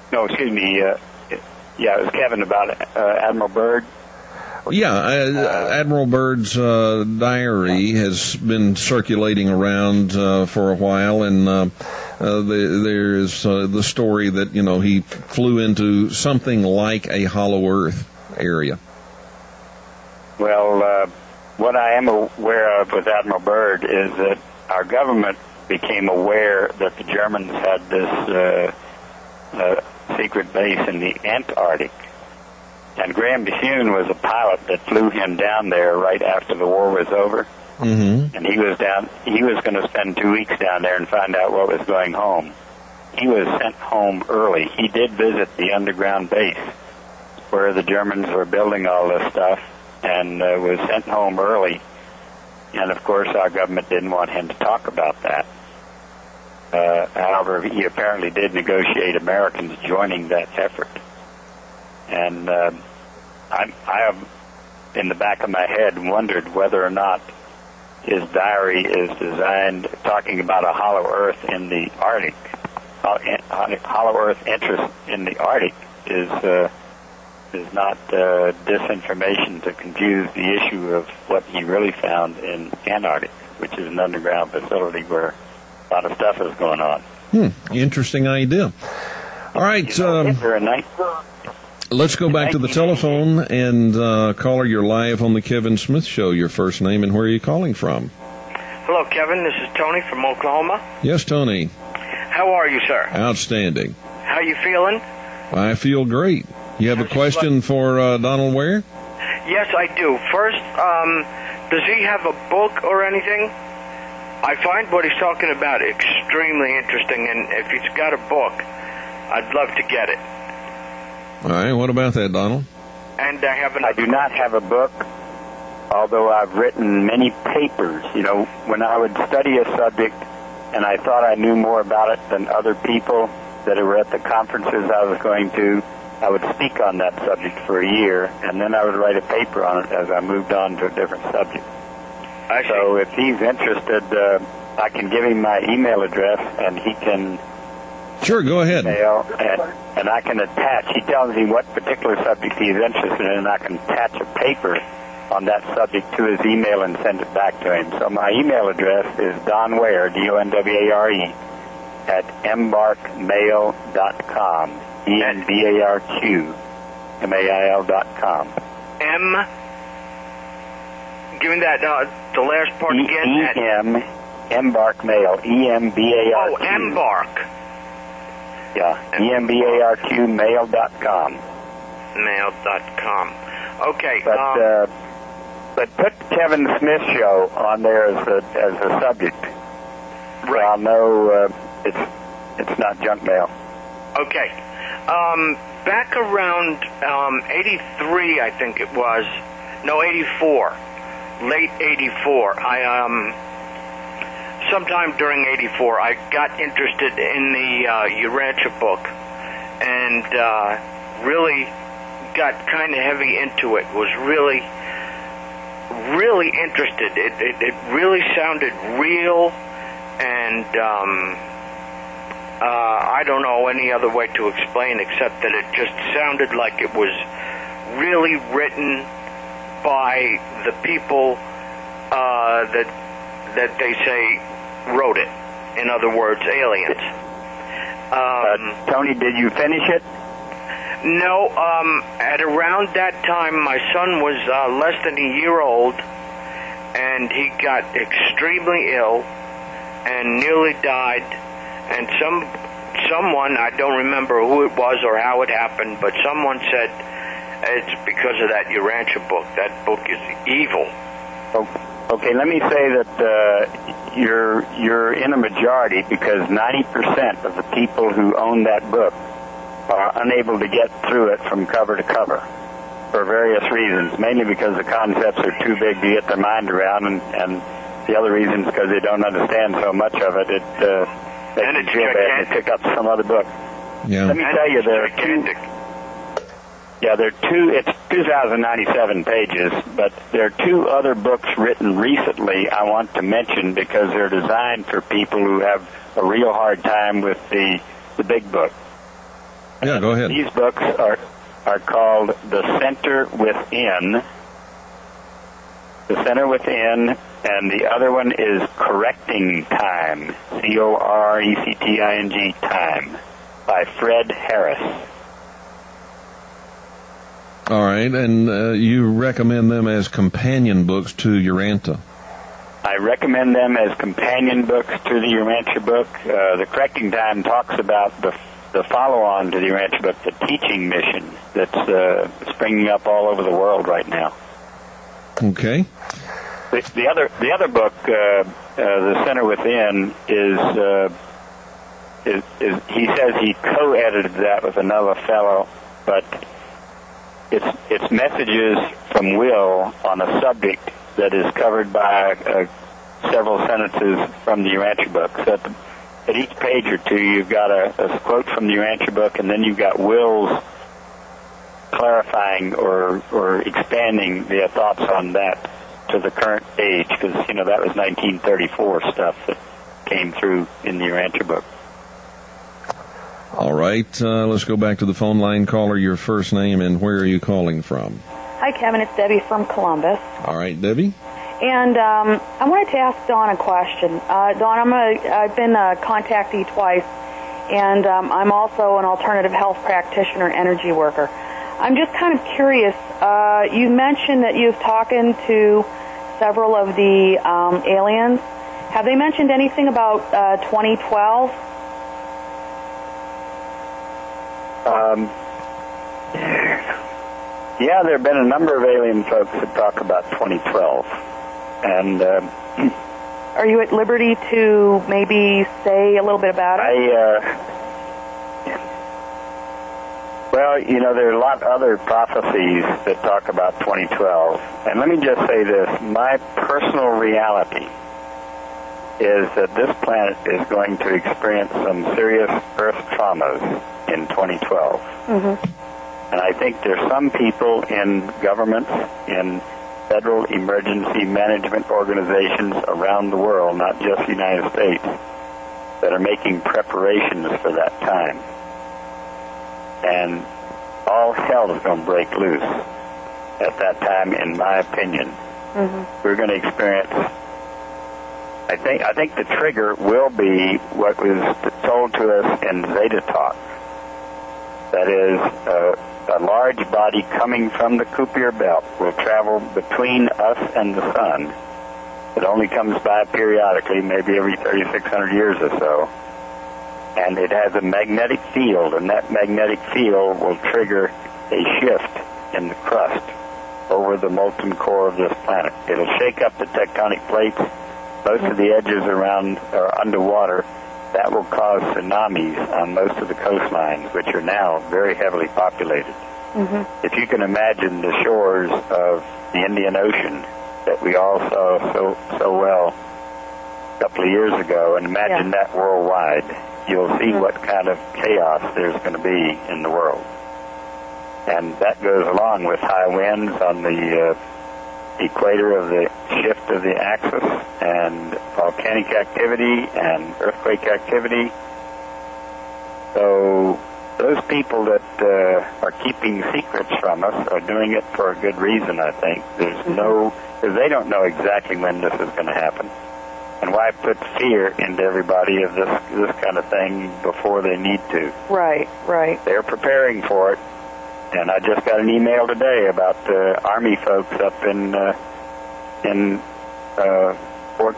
was Kevin about Admiral Byrd. Yeah, Admiral Byrd's diary has been circulating around for a while, and there is the story that, he flew into something like a hollow earth area. Well, what I am aware of with Admiral Byrd is that our government became aware that the Germans had this secret base in the Antarctic. And Graham Bethune was a pilot that flew him down there right after the war was over. Mm-hmm. And he was going to spend 2 weeks down there and find out what was going on. He was sent home early. He did visit the underground base where the Germans were building all this stuff, and was sent home early. And, of course, our government didn't want him to talk about that. However, he apparently did negotiate Americans joining that effort. And I have, in the back of my head, wondered whether or not his diary is designed, talking about a hollow earth in the Arctic. Hollow earth interest in the Arctic is not disinformation to confuse the issue of what he really found in Antarctic, which is an underground facility where a lot of stuff is going on. Interesting idea. All right, let's go back to the telephone, and caller, you're live on the Kevin Smith Show. Your first name and where are you calling from? Hello, Kevin. This is Tony from Oklahoma. Yes, Tony. How are you, sir? Outstanding. How you feeling? I feel great. You have a question for Donald Ware? Yes, I do. First, does he have a book or anything? I find what he's talking about extremely interesting, and if he's got a book, I'd love to get it. All right, what about that, Donald? And I do not have a book, although I've written many papers. When I would study a subject and I thought I knew more about it than other people that were at the conferences I was going to, I would speak on that subject for a year, and then I would write a paper on it as I moved on to a different subject. I see. So if he's interested, I can give him my email address, and he can... Sure, go ahead. And I can attach, he tells me what particular subject he's interested in, and I can attach a paper on that subject to his email and send it back to him. So my email address is donware, DONWARE, at embarkmail.com, EMBARQMAIL.com. Give me that, the last part again. Embarkmail, EMBARQ. Oh, Embark. Yeah, EMBARQmail.com. Mail.com. Okay. But put Kevin Smith Show on there as a subject. Right. So I'll know it's not junk mail. Okay. Back around 83, I think it was. No, 84. Late 84. Sometime during 84, I got interested in the Urantia book. and really got kind of heavy into it. Was really interested. It really sounded real, and I don't know any other way to explain except that it just sounded like it was really written by the people that they say wrote it. In other words, aliens. Tony, did you finish it? No. At around that time, my son was less than a year old, and he got extremely ill and nearly died. And someone, I don't remember who it was or how it happened, but someone said it's because of that Urantia book. That book is evil. Okay, let me say that you're in a majority because 90% of the people who own that book are unable to get through it from cover to cover for various reasons, mainly because the concepts are too big to get their mind around, and the other reason is because they don't understand so much of it. It makes you feel bad to pick up some other book. Yeah. Let me tell you, there are two. Yeah, there are two. It's 2,097 pages, but there are two other books written recently I want to mention because they're designed for people who have a real hard time with the big book. Yeah, go ahead. These books are called The Center Within. The Center Within, and the other one is Correcting Time, Correcting Time, by Fred Harris. All right, and you recommend them as companion books to Urantia. I recommend them as companion books to the Urantia book. The Correcting Time talks about the follow-on to the Urantia book, the teaching mission that's springing up all over the world right now. Okay. The other book, The Center Within, is he says he co-edited that with another fellow, but it's messages from Will on a subject that is covered by several sentences from the Urantia book. So at each page or two, you've got a quote from the Urantia book, and then you've got Will's clarifying or expanding their thoughts on that to the current age, because, that was 1934 stuff that came through in the Urantia book. All right, let's go back to the phone line. Caller, your first name and where are you calling from? Hi, Kevin. It's Debbie from Columbus. All right, Debbie. And I wanted to ask Dawn a question. Dawn, I've been contactee twice, and I'm also an alternative health practitioner and energy worker. I'm just kind of curious. You mentioned that you've talked to several of the aliens. Have they mentioned anything about 2012? Yeah, there have been a number of alien folks that talk about 2012. And are you at liberty to maybe say a little bit about it? Well, there are a lot of other prophecies that talk about 2012. And let me just say this. My personal reality is that this planet is going to experience some serious Earth traumas in 2012. Mm-hmm. And I think there's some people in governments, in federal emergency management organizations around the world, not just the United States, that are making preparations for that time. And all hell is going to break loose at that time, in my opinion. Mm-hmm. We're going to experience, I think the trigger will be what was told to us in Zeta Talk. That is, a large body coming from the Kuiper Belt will travel between us and the sun. It only comes by periodically, maybe every 3,600 years or so. And it has a magnetic field, and that magnetic field will trigger a shift in the crust over the molten core of this planet. It'll shake up the tectonic plates. Most of the edges around are underwater. That will cause tsunamis on most of the coastlines, which are now very heavily populated. Mm-hmm. If you can imagine the shores of the Indian Ocean that we all saw so well a couple of years ago, and imagine that worldwide, you'll see what kind of chaos there's going to be in the world. And that goes along with high winds on the equator of the shift of the axis, and volcanic activity and earthquake activity. So those people that are keeping secrets from us are doing it for a good reason, I think. Because they don't know exactly when this is going to happen. And why put fear into everybody of this kind of thing before they need to? Right. They're preparing for it. And I just got an email today about Army folks up in Fort,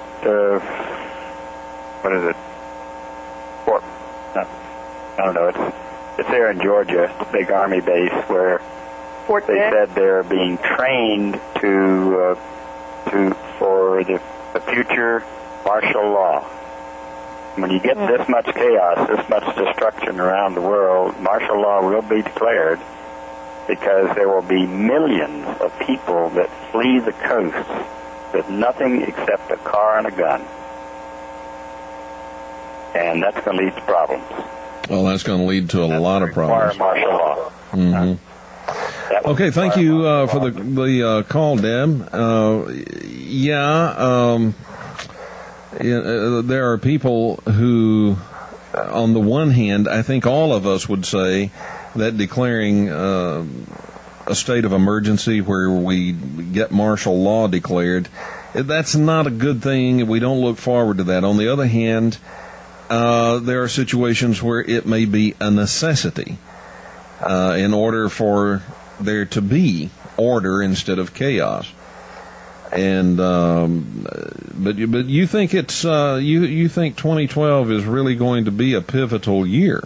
what is it? Fort, no, I don't know. It's there in Georgia, the big Army base where Fort they Pitt? said they're being trained for the future martial law. When you get this much chaos, this much destruction around the world, martial law will be declared, because there will be millions of people that flee the coasts with nothing except a car and a gun. And that's going to lead to problems. Well, that's going to lead to a lot of problems. Martial law. Mm-hmm. Okay, thank you for the call, Deb. There are people who, on the one hand, I think all of us would say that declaring a state of emergency where we get martial law declared, that's not a good thing. We don't look forward to that. On the other hand, there are situations where it may be a necessity in order for there to be order instead of chaos. And but you think it's you think 2012 is really going to be a pivotal year?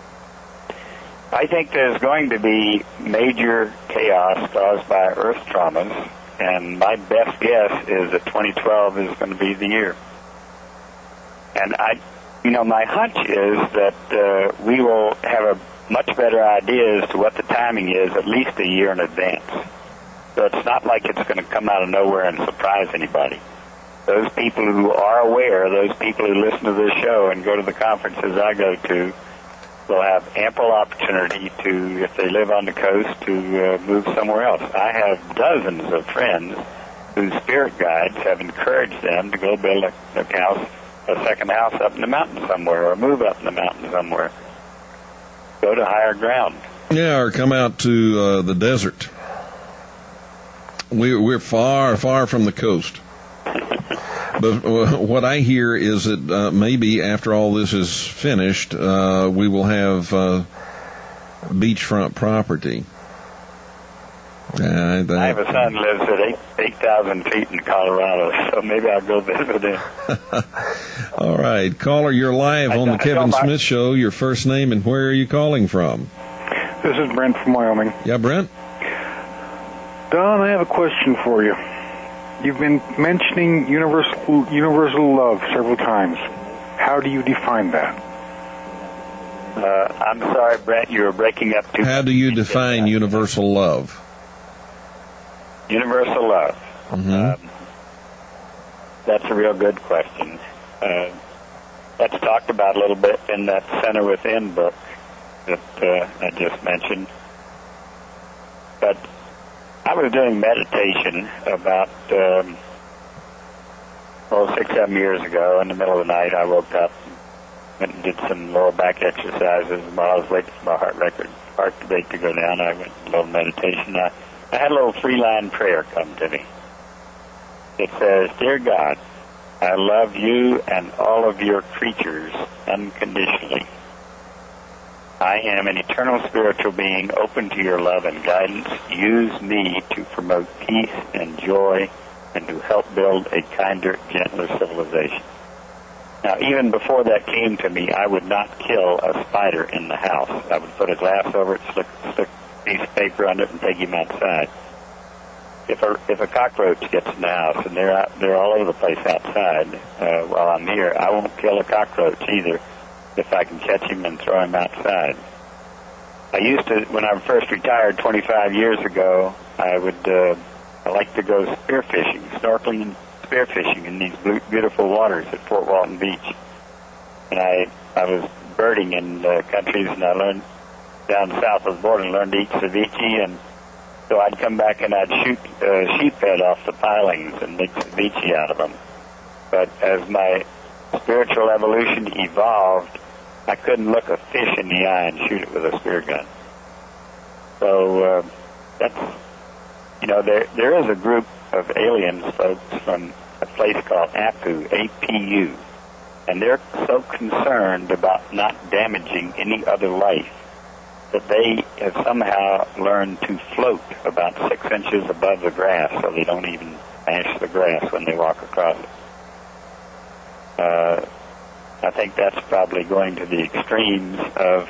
I think there's going to be major chaos caused by earth traumas, and my best guess is that 2012 is going to be the year. And my hunch is that we will have a much better idea as to what the timing is at least a year in advance. So it's not like it's going to come out of nowhere and surprise anybody. Those people who are aware, those people who listen to this show and go to the conferences I go to, will have ample opportunity to, if they live on the coast, to move somewhere else. I have dozens of friends whose spirit guides have encouraged them to go build a second house up in the mountains somewhere, or move up in the mountains somewhere. Go to higher ground. Yeah, or come out to the desert. We're far, far from the coast. But what I hear is that maybe after all this is finished, we will have beachfront property. I have a son who lives at 8,000 feet in Colorado, so maybe I'll go visit him. All right. Caller, you're live on the Kevin Smith Show. Your first name and where are you calling from? This is Brent from Wyoming. Yeah, Brent? Don, I have a question for you. You've been mentioning universal love several times. How do you define that? I'm sorry, Brent, you were breaking up too much. How do you define universal love? Universal love. Mm-hmm. That's a real good question. That's talked about a little bit in that Center Within book that I just mentioned. But I was doing meditation about 6-7 years ago. In the middle of the night, I woke up, went and did some lower back exercises. While I was waiting for my heart rate to go down, I went to a little meditation. I had a little three-line prayer come to me. It says, "Dear God, I love you and all of your creatures unconditionally. I am an eternal spiritual being open to your love and guidance. Use me to promote peace and joy and to help build a kinder, gentler civilization." Now, even before that came to me, I would not kill a spider in the house. I would put a glass over it, stick a piece of paper under it, and take him outside. If a cockroach gets in the house, and they're all over the place outside while I'm here, I won't kill a cockroach either if I can catch him and throw him outside. I used to, when I first retired 25 years ago, I like to go spearfishing, snorkeling and spearfishing in these beautiful waters at Fort Walton Beach. And I was birding in countries, and I learned down south of the border and learned to eat ceviche, and so I'd come back and I'd shoot sheephead off the pilings and make ceviche out of them. But as my spiritual evolution evolved, I couldn't look a fish in the eye and shoot it with a spear gun. So that's, there is a group of aliens, folks, from a place called APU, A-P-U, and they're so concerned about not damaging any other life that they have somehow learned to float about 6 inches above the grass so they don't even smash the grass when they walk across it. I think that's probably going to the extremes of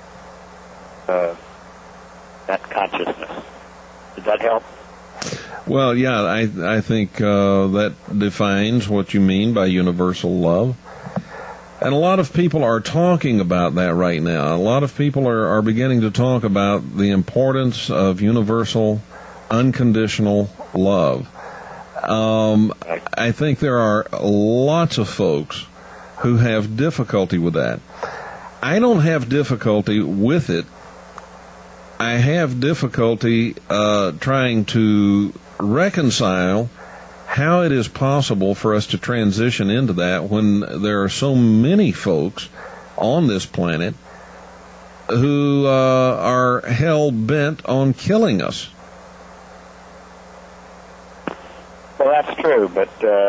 that consciousness. Did that help? Well, yeah, I think that defines what you mean by universal love. And a lot of people are talking about that right now. A lot of people are beginning to talk about the importance of universal, unconditional love. I think there are lots of folks who have difficulty with that. I don't have difficulty with it. I have difficulty trying to reconcile how it is possible for us to transition into that when there are so many folks on this planet who are hell-bent on killing us. Well, that's true, but,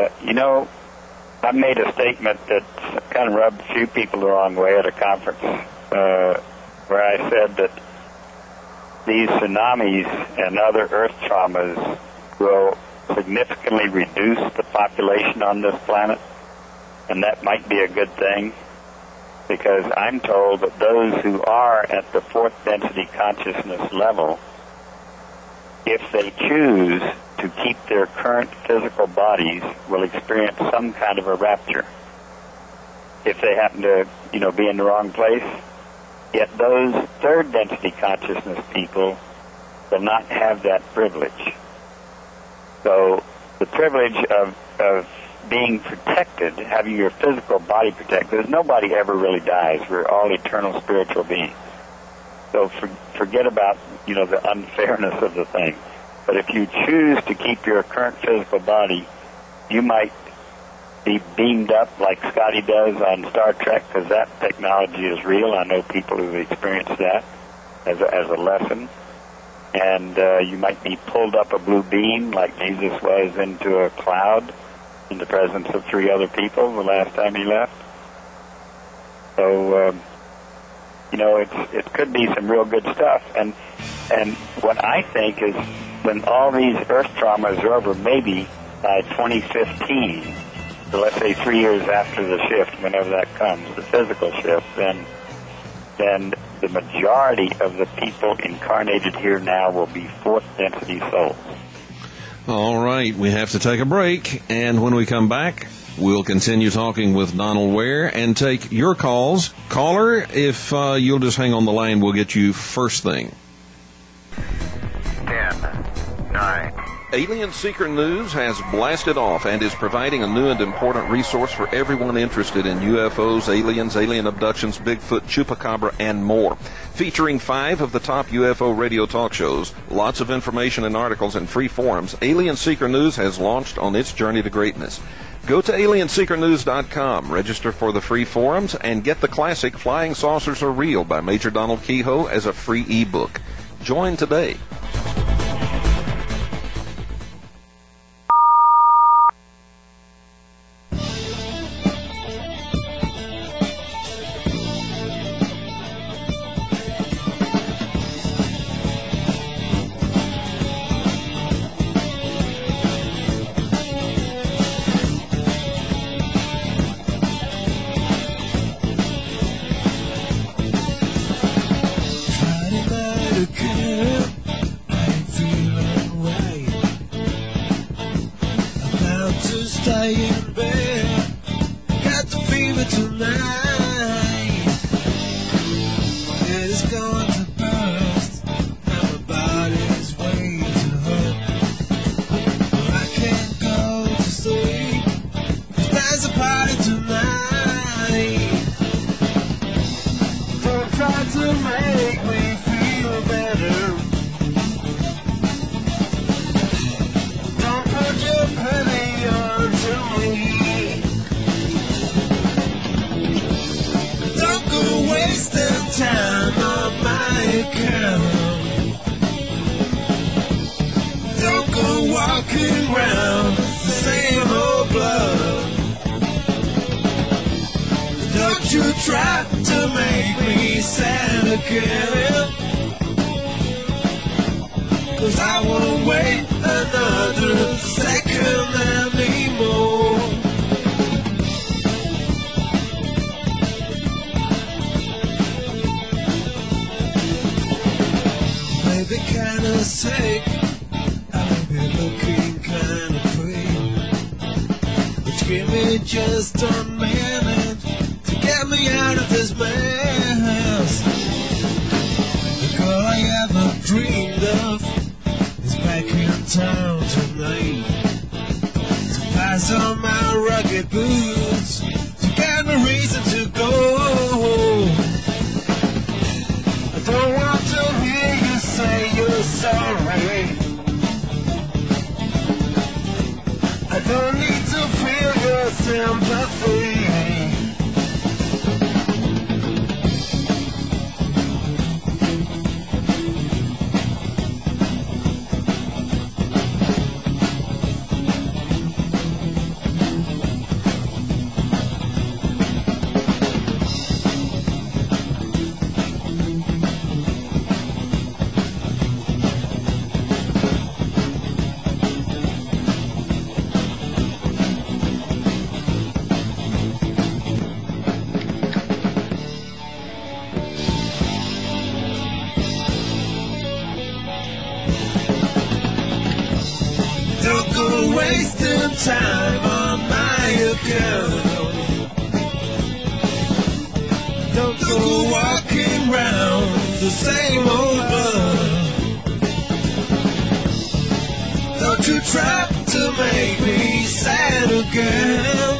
I made a statement that kind of rubbed a few people the wrong way at a conference where I said that these tsunamis and other earth traumas will significantly reduce the population on this planet, and that might be a good thing, because I'm told that those who are at the fourth density consciousness level, if they choose to keep their current physical bodies, will experience some kind of a rapture if they happen to, be in the wrong place. Yet those third density consciousness people will not have that privilege. So the privilege of being protected, having your physical body protected, because nobody ever really dies. We're all eternal spiritual beings. So forget about, the unfairness of the thing. But if you choose to keep your current physical body, you might be beamed up like Scotty does on Star Trek, because that technology is real. I know people who've experienced that as a lesson. And you might be pulled up a blue beam like Jesus was into a cloud in the presence of 3 other people the last time he left. So, it could be some real good stuff. And what I think is when all these earth traumas are over, maybe by 2015, so let's say 3 years after the shift, whenever that comes, the physical shift, then the majority of the people incarnated here now will be fourth density souls. All right, we have to take a break, and when we come back, we'll continue talking with Donald Ware and take your calls. Caller, if you'll just hang on the line, we'll get you first thing. 10, 9. Alien Seeker News has blasted off and is providing a new and important resource for everyone interested in UFOs, aliens, alien abductions, Bigfoot, Chupacabra, and more. Featuring 5 of the top UFO radio talk shows, lots of information and articles, and free forums, Alien Seeker News has launched on its journey to greatness. Go to alienseekernews.com, register for the free forums, and get the classic Flying Saucers Are Real by Major Donald Kehoe as a free ebook. Join today. you try to make me sad again. 'Cause I won't wait another second anymore. Maybe kinda sick, I may be looking kinda free. But give me just a minute to get me out of this mess. The girl I ever dreamed of is back in town tonight. To pass on my rugged boots, to get me reason to go. I don't want to hear you say you're sorry. I don't need to feel your sympathy. Don't go wasting time on my account. Don't go walking round the same old blood. Don't you try to make me sad again.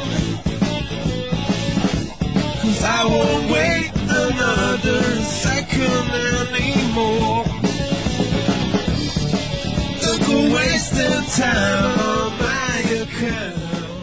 'Cause I won't wait another second anymore. Don't go wasting time on my account.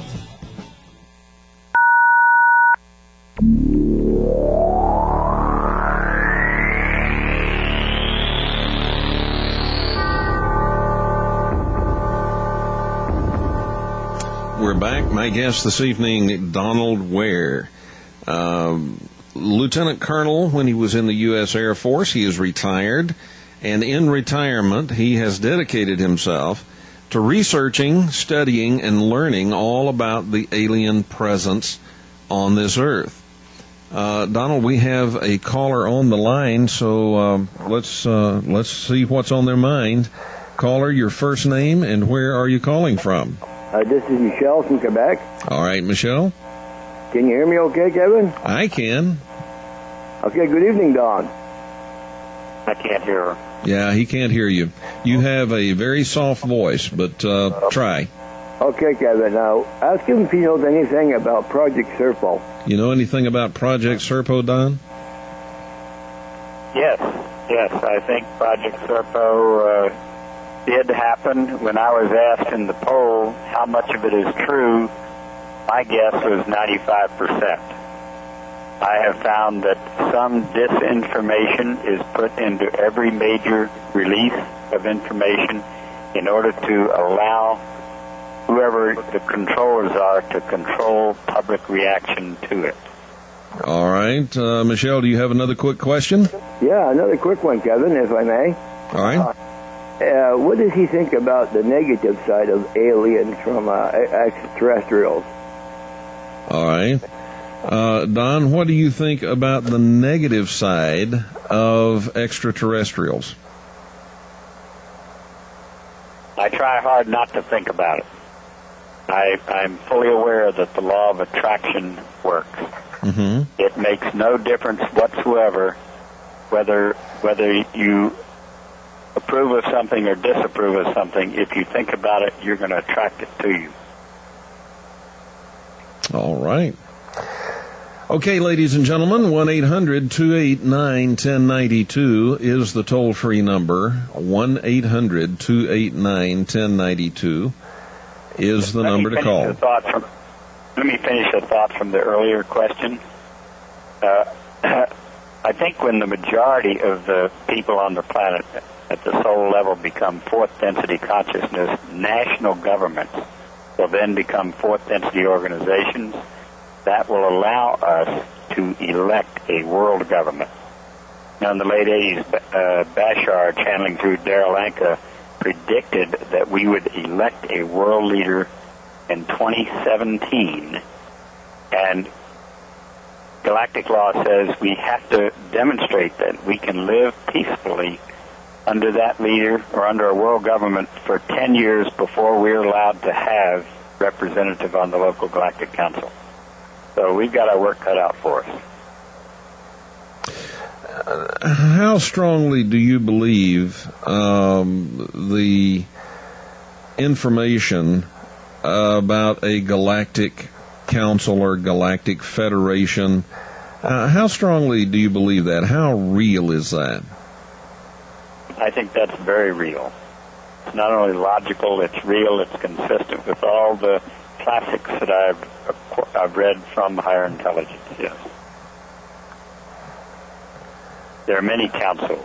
We're back. My guest this evening, Donald Ware. Lieutenant Colonel when he was in the U.S. Air Force. He is retired. And in retirement, he has dedicated himself to researching, studying, and learning all about the alien presence on this earth. Donald, we have a caller on the line, so let's see what's on their mind. Caller, your first name and where are you calling from? This is Michelle from Quebec. All right, Michelle. Can you hear me okay, Kevin? I can. Okay, good evening, Don. I can't hear her. Yeah, he can't hear you. You have a very soft voice, but try. Okay, Kevin. Now, ask him if he knows anything about Project Serpo. You know anything about Project Serpo, Don? Yes, I think Project Serpo did happen. When I was asked in the poll how much of it is true, my guess was 95%. I have found that some disinformation is put into every major release of information in order to allow whoever the controllers are to control public reaction to it. All right. Michelle, do you have another quick question? Yeah, another quick one, Kevin, if I may. All right. What does he think about the negative side of aliens from extraterrestrials? All right. Don, what do you think about the negative side of extraterrestrials? I try hard not to think about it. I'm fully aware that the law of attraction works. Mm-hmm. It makes no difference whatsoever whether you approve of something or disapprove of something. If you think about it, you're going to attract it to you. All right. Okay, ladies and gentlemen, 1-800-289-1092 is the toll-free number. 1-800-289-1092 is the number to call. Let me finish a thought from the earlier question. I think when the majority of the people on the planet at the soul level become fourth density consciousness, national governments will then become fourth density organizations that will allow us to elect a world government. Now, in the late 80s, Bashar, channeling through Darryl Anka, predicted that we would elect a world leader in 2017, and Galactic Law says we have to demonstrate that we can live peacefully under that leader or under a world government for 10 years before we're allowed to have representative on the local Galactic Council. So we've got our work cut out for us. How strongly do you believe the information about a galactic council or galactic federation, how strongly do you believe that? How real is that? I think that's very real. It's not only logical, it's real, it's consistent with all the classics that I've read from higher intelligence, yes. There are many councils.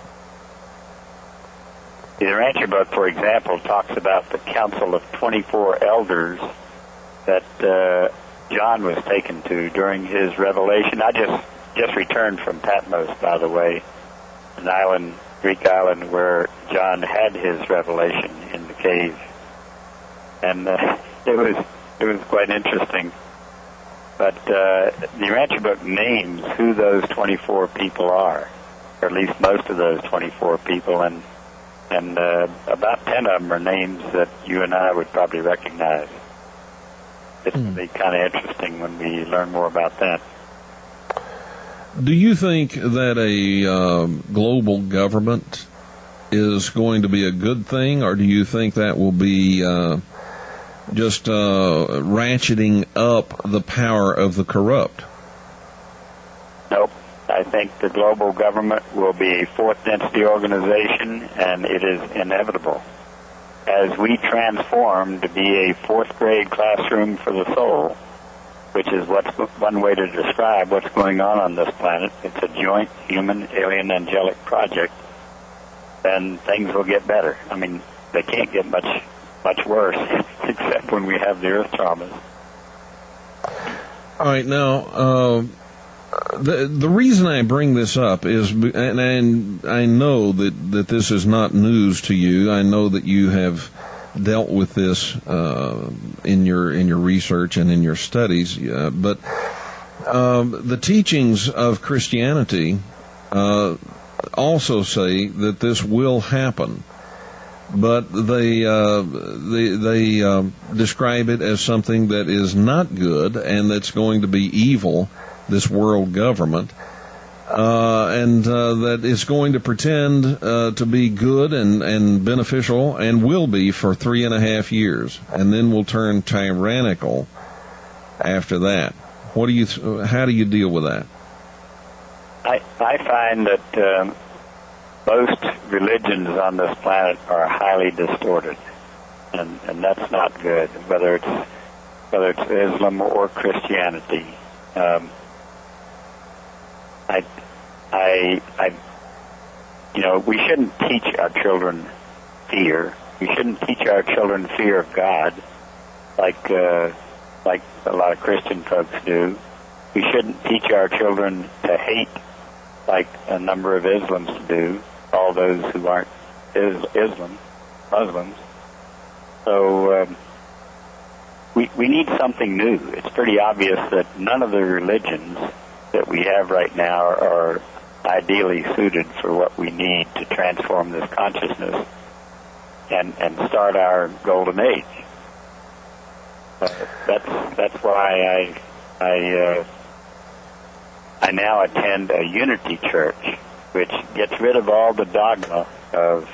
The Rancher book, for example, talks about the council of 24 elders that John was taken to during his revelation. I just returned from Patmos, by the way, an island, Greek island, where John had his revelation in the cave, and it was quite interesting. But the Rancher book names who those 24 people are, or at least most of those 24 people, and about 10 of them are names that you and I would probably recognize. It's going to be kind of interesting when we learn more about that. Do you think that a global government is going to be a good thing, or do you think that will be just ratcheting up the power of the corrupt? Nope. I think the global government will be a fourth density organization, and it is inevitable. As we transform to be a fourth grade classroom for the soul, which is what's one way to describe what's going on this planet. It's a joint human, alien, angelic project, then things will get better. I mean, they can't get much worse, except when we have the earth traumas. All right, now, the reason I bring this up is, and I know that this is not news to you. I know that you have dealt with this in your research and in your studies, but the teachings of Christianity also say that this will happen, but they describe it as something that is not good and that's going to be evil, this world government, and that it's going to pretend to be good and beneficial, and will be for 3.5 years, and then will turn tyrannical after that. How do you deal with that? I find that most religions on this planet are highly distorted, and that's not good. Whether it's Islam or Christianity. We shouldn't teach our children fear. We shouldn't teach our children fear of God, like a lot of Christian folks do. We shouldn't teach our children to hate, like a number of Islams do, all those who aren't Muslims. So we need something new. It's pretty obvious that none of the religions that we have right now are ideally suited for what we need to transform this consciousness and start our golden age. That's why I now attend a unity church, which gets rid of all the dogma of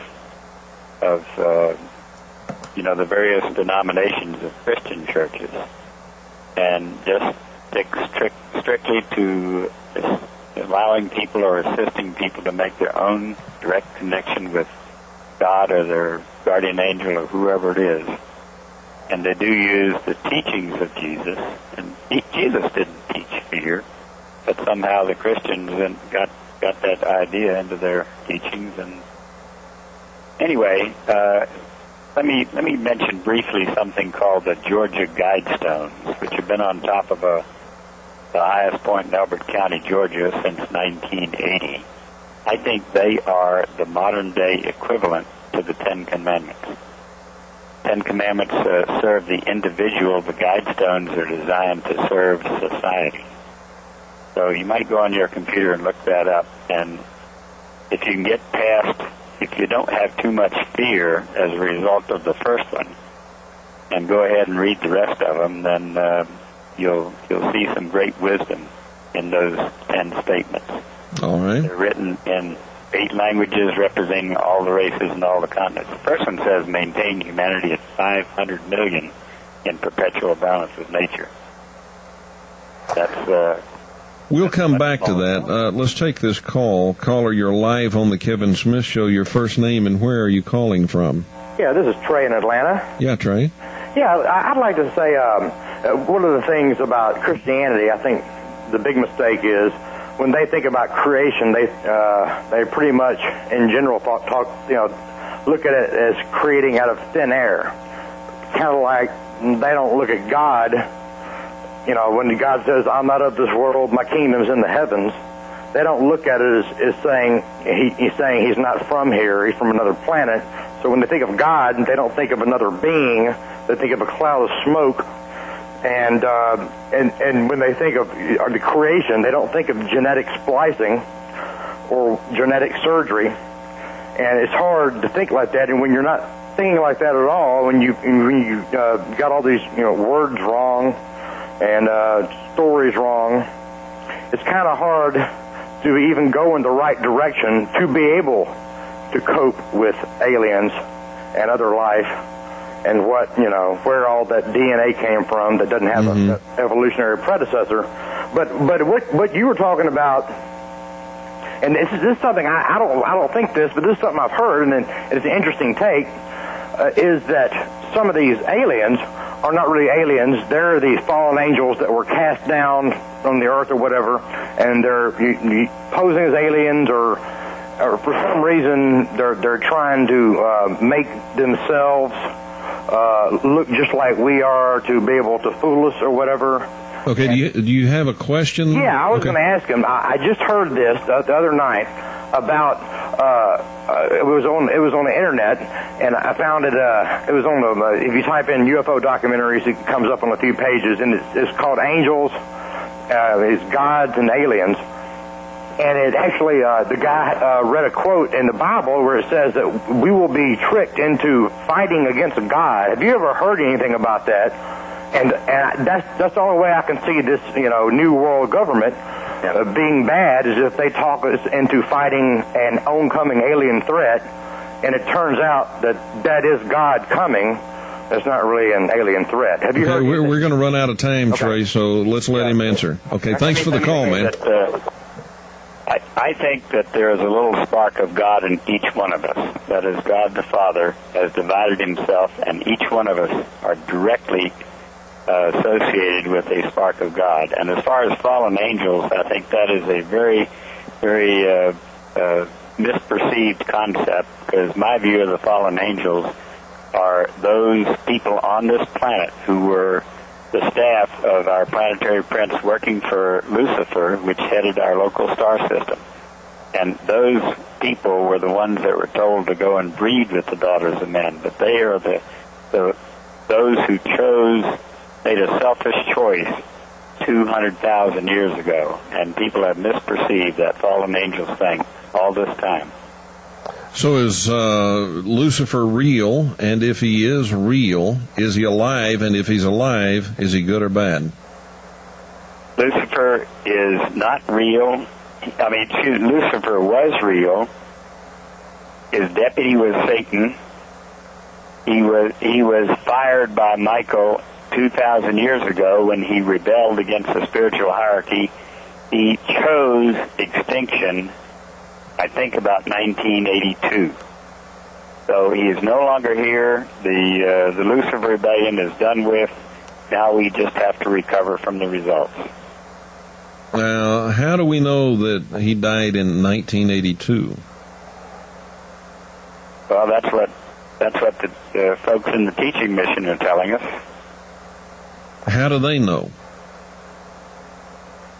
the various denominations of Christian churches, and just sticks strictly to allowing people or assisting people to make their own direct connection with God or their guardian angel or whoever it is. And they do use the teachings of Jesus. And Jesus didn't teach fear, but somehow the Christians then got that idea into their teachings. And anyway, let me mention briefly something called the Georgia Guidestones, which have been on top of a the highest point in Elbert County, Georgia, since 1980. I think they are the modern-day equivalent to the Ten Commandments. Ten Commandments serve the individual. The Guidestones are designed to serve society. So you might go on your computer and look that up, and if you can get past, if you don't have too much fear as a result of the first one, and go ahead and read the rest of them, then you'll see some great wisdom in those 10 statements. All right. They're written in 8 languages representing all the races and all the continents. The first one says maintain humanity at 500 million in perpetual balance with nature. That's we'll come back to that. Let's take this call. Caller, you're live on the Kevin Smith Show. Your first name and where are you calling from? Yeah, this is Trey in Atlanta. Yeah, Trey. Yeah, I'd like to say one of the things about Christianity, I think the big mistake is when they think about creation, they pretty much, in general, look at it as creating out of thin air. Kind of like they don't look at God. You know, when God says, "I'm not of this world; my kingdom's in the heavens," they don't look at it as saying he's saying he's not from here; he's from another planet. So when they think of God, they don't think of another being; they think of a cloud of smoke. And when they think of the creation, they don't think of genetic splicing or genetic surgery. And it's hard to think like that. And when you're not thinking like that at all, when you got all these words wrong and stories wrong, it's kind of hard to even go in the right direction to be able to cope with aliens and other life. And where all that DNA came from that doesn't have an evolutionary predecessor. But what you were talking about, and this is something I don't think this, but this is something I've heard, and it's an interesting take, is that some of these aliens are not really aliens. They're these fallen angels that were cast down from the earth or whatever, and they're posing as aliens, or for some reason they're trying to make themselves look just like we are to be able to fool us or whatever. Okay, do you have a question? Yeah, I was going to ask him. I just heard this the other night about it was on the internet, and I found it. It was on the if you type in UFO documentaries, it comes up on a few pages, and it's called Angels, it's Gods and Aliens. And it actually, the guy read a quote in the Bible where it says that we will be tricked into fighting against God. Have you ever heard anything about that? And that's the only way I can see this, new world government being bad, is if they talk us into fighting an oncoming alien threat, and it turns out that is God coming. That's not really an alien threat. Have you heard? We're going to run out of time, Trey, so let's let him answer. Okay, thanks for the call, man. I think that there is a little spark of God in each one of us. That is, God the Father has divided himself, and each one of us are directly associated with a spark of God. And as far as fallen angels, I think that is a very, very misperceived concept, because my view of the fallen angels are those people on this planet who were the staff of our planetary prince working for Lucifer, which headed our local star system. And those people were the ones that were told to go and breed with the daughters of men. But they are those who made a selfish choice 200,000 years ago. And people have misperceived that fallen angels thing all this time. So is Lucifer real? And if he is real, is he alive? And if he's alive, is he good or bad? Lucifer is not real. Lucifer was real. His deputy was Satan. He was fired by Michael 2,000 years ago when he rebelled against the spiritual hierarchy. He chose extinction, I think, about 1982. So he is no longer here. The Lucifer Rebellion is done with. Now we just have to recover from the results. Now, how do we know that he died in 1982? Well, that's what the folks in the teaching mission are telling us. How do they know?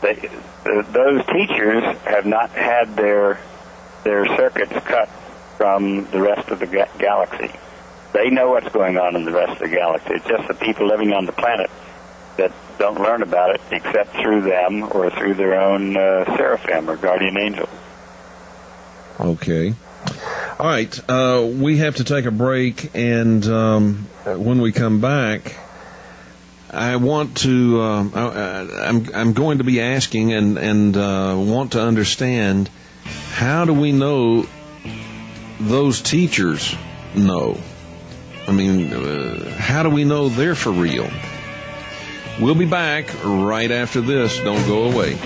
those teachers have not had their circuits cut from the rest of the galaxy. They know what's going on in the rest of the galaxy. It's just the people living on the planet that don't learn about it except through them or through their own seraphim or guardian angel. Okay. All right. We have to take a break, and when we come back, I want to. I'm going to be asking and want to understand, how do we know those teachers know? I mean, how do we know they're for real? We'll be back right after this. Don't go away.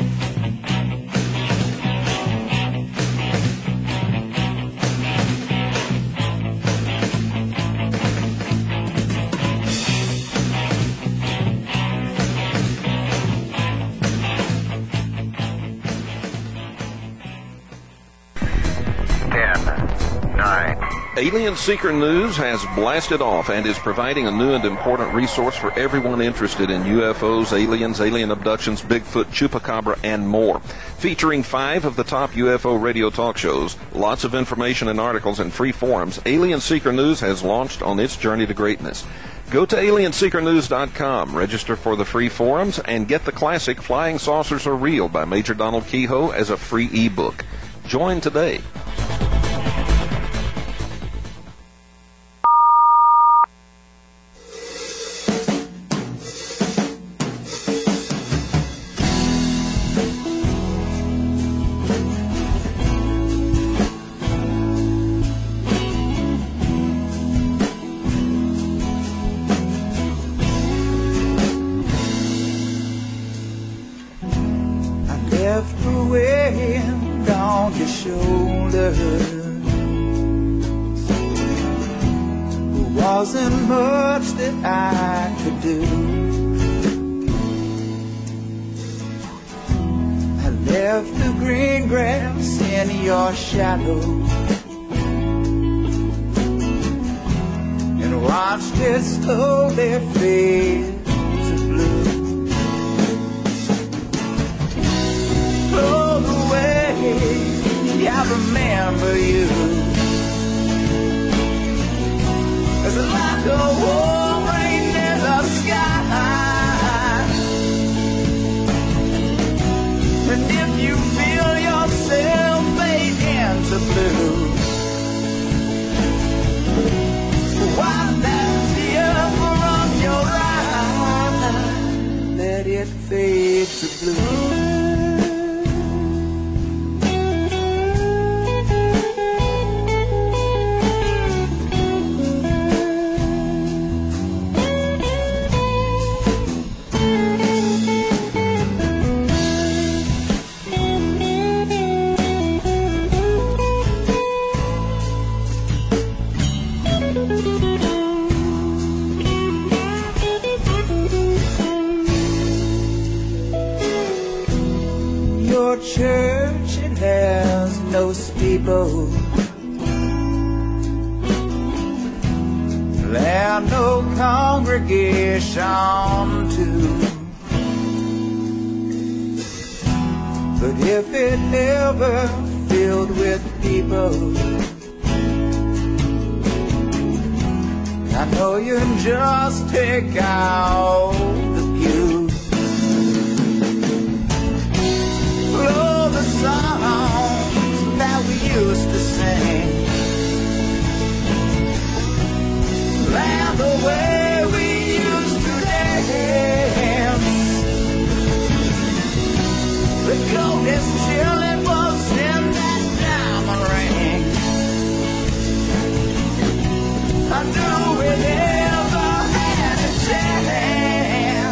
Alien Seeker News has blasted off and is providing a new and important resource for everyone interested in UFOs, aliens, alien abductions, Bigfoot, Chupacabra, and more. Featuring 5 of the top UFO radio talk shows, lots of information and articles, and free forums, Alien Seeker News has launched on its journey to greatness. Go to alienseekernews.com, register for the free forums, and get the classic Flying Saucers Are Real by Major Donald Kehoe as a free ebook. Join today. Wasn't much that I could do. I left the green grass in your shadow and watched it slowly fade to blue. Blow away, I remember you. It's like a warm rain in the sky. And if you feel yourself fade into blue, wipe that tear from your eye. Let it fade to blue. Church, it has no steeple, there no congregation too. But if it ever filled with people, I know you just take out the pew. Blow the songs that we used to sing, and the way we used to dance. The coldest chilling was in that diamond ring. I knew we never had a chance.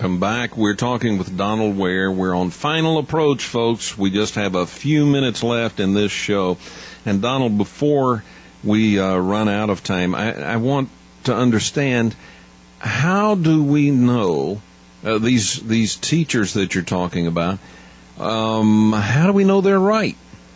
welcome back. We're talking with Donald Ware. We're on final approach, folks. We just have a few minutes left in this show. And Donald, before we run out of time, I want to understand, how do we know these teachers that you're talking about, how do we know they're right?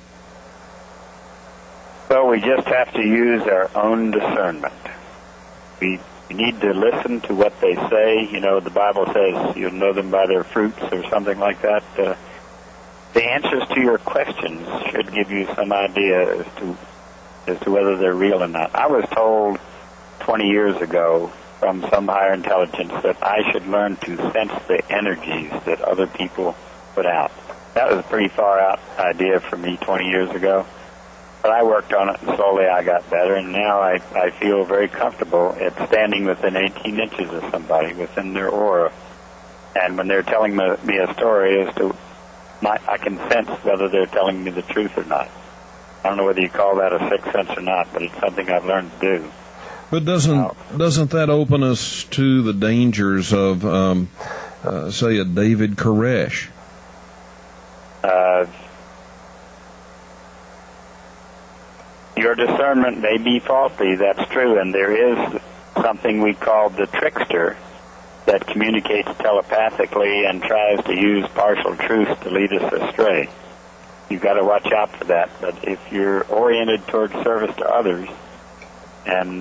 Well, we just have to use our own discernment. We need to listen to what they say. You know, the Bible says you'll know them by their fruits or something like that. The answers to your questions should give you some idea as to whether they're real or not. I was told 20 years ago from some higher intelligence that I should learn to sense the energies that other people put out. That was a pretty far out idea for me 20 years ago. But I worked on it, and slowly I got better, and now I feel very comfortable at standing within 18 inches of somebody, within their aura. And when they're telling me a story, I can sense whether they're telling me the truth or not. I don't know whether you call that a sixth sense or not, but it's something I've learned to do. But doesn't that open us to the dangers of, say, a David Koresh? Your discernment may be faulty, that's true, and there is something we call the trickster that communicates telepathically and tries to use partial truth to lead us astray. You've got to watch out for that, but if you're oriented toward service to others and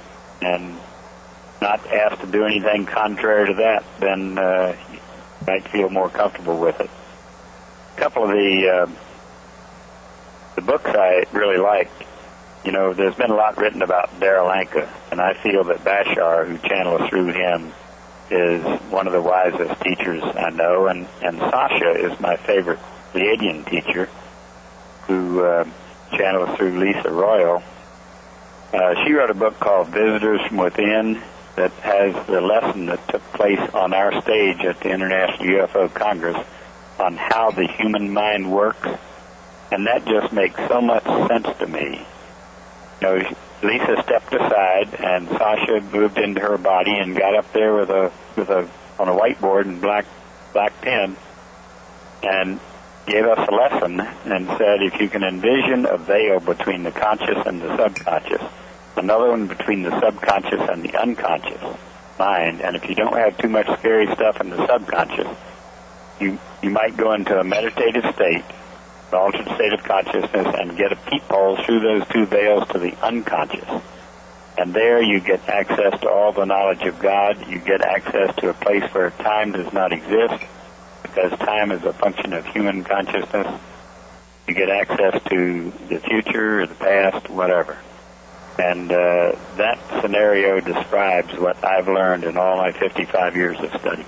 not asked to do anything contrary to that, then you might feel more comfortable with it. A couple of the books I really like. You know, there's been a lot written about Darryl Anka, and I feel that Bashar, who channels through him, is one of the wisest teachers I know, and Sasha is my favorite Pleiadian teacher, who channels through Lisa Royal. She wrote a book called Visitors from Within that has the lesson that took place on our stage at the International UFO Congress on how the human mind works, and that just makes so much sense to me. You know, Lisa stepped aside, and Sasha moved into her body and got up there on a whiteboard and black pen, and gave us a lesson and said, if you can envision a veil between the conscious and the subconscious, another one between the subconscious and the unconscious mind, and if you don't have too much scary stuff in the subconscious, you might go into a meditative state, an altered state of consciousness, and get a peephole through those two veils to the unconscious. And there you get access to all the knowledge of God. You get access to a place where time does not exist, because time is a function of human consciousness. You get access to the future or the past, whatever. And that scenario describes what I've learned in all my 55 years of study.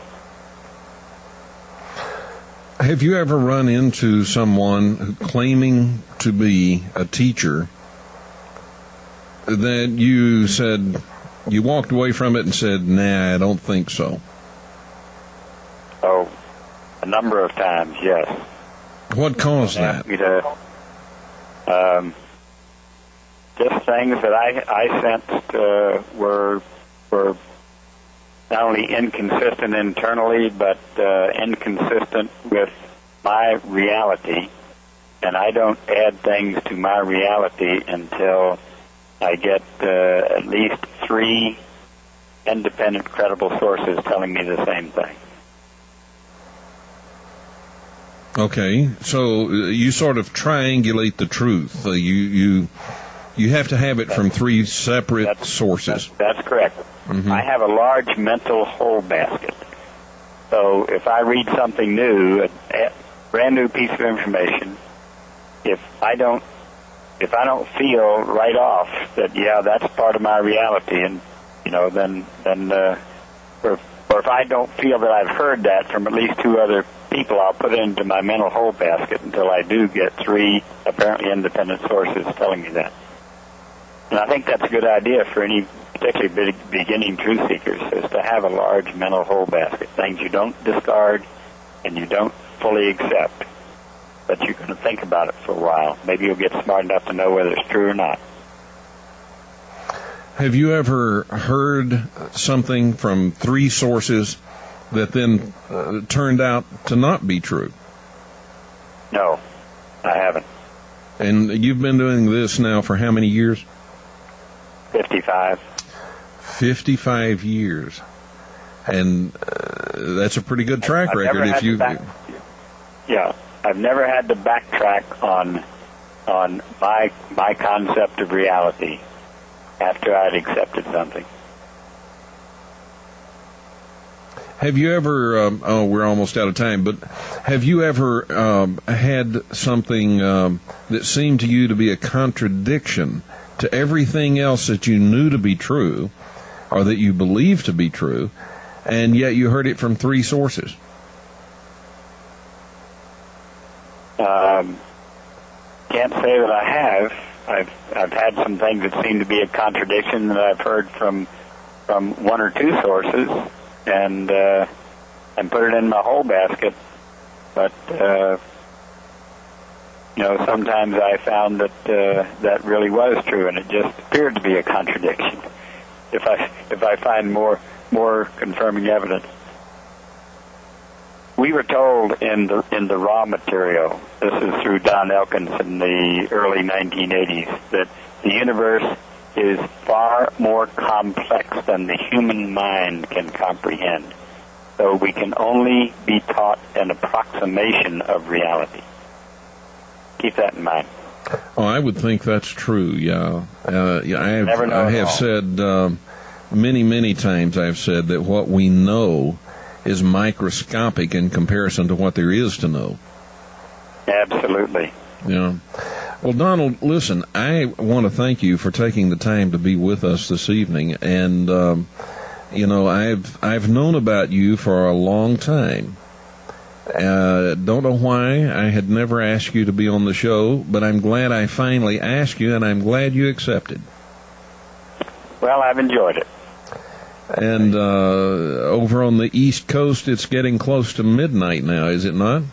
Have you ever run into someone claiming to be a teacher that you said, you walked away from it and said, nah, I don't think so? Oh, a number of times, yes. What caused that? Just things that I sensed were not only inconsistent internally, but inconsistent with my reality. And I don't add things to my reality until I get at least 3 independent, credible sources telling me the same thing. Okay, so you sort of triangulate the truth. You have to have it from 3 separate sources. That's correct. Mm-hmm. I have a large mental hole basket. So if I read something new, a brand new piece of information, if I don't feel right off that that's part of my reality, and then or if I don't feel that I've heard that from at least 2 other people, I'll put it into my mental hole basket until I do get 3 apparently independent sources telling me that. And I think that's a good idea for any particularly beginning truth seekers, is to have a large mental hole basket, things you don't discard and you don't fully accept, but you're going to think about it for a while. Maybe you'll get smart enough to know whether it's true or not. Have you ever heard something from 3 sources that then turned out to not be true? No, I haven't. And you've been doing this now for how many years? 55. 55 years. And that's a pretty good track record. If you, yeah, I've never had to backtrack on my concept of reality after I'd accepted something. Have you ever, we're almost out of time, but have you ever had something that seemed to you to be a contradiction to everything else that you knew to be true or that you believed to be true, and yet you heard it from 3 sources? Can't say that I have. I've had some things that seem to be a contradiction that I've heard from 1 or 2 sources, and put it in my whole basket. But sometimes I found that that really was true, and it just appeared to be a contradiction. If I find more confirming evidence. We were told in the raw material, this is through Don Elkins in the early 1980s, that the universe is far more complex than the human mind can comprehend. So we can only be taught an approximation of reality. Keep that in mind. Oh, I would think that's true. Yeah, I have said many, many times. I've said that what we know is microscopic in comparison to what there is to know. Absolutely. Yeah. Well, Donald, listen, I want to thank you for taking the time to be with us this evening. And, I've known about you for a long time. Don't know why I had never asked you to be on the show, but I'm glad I finally asked you, and I'm glad you accepted. Well, I've enjoyed it. And over on the East Coast, it's getting close to midnight now, is it not?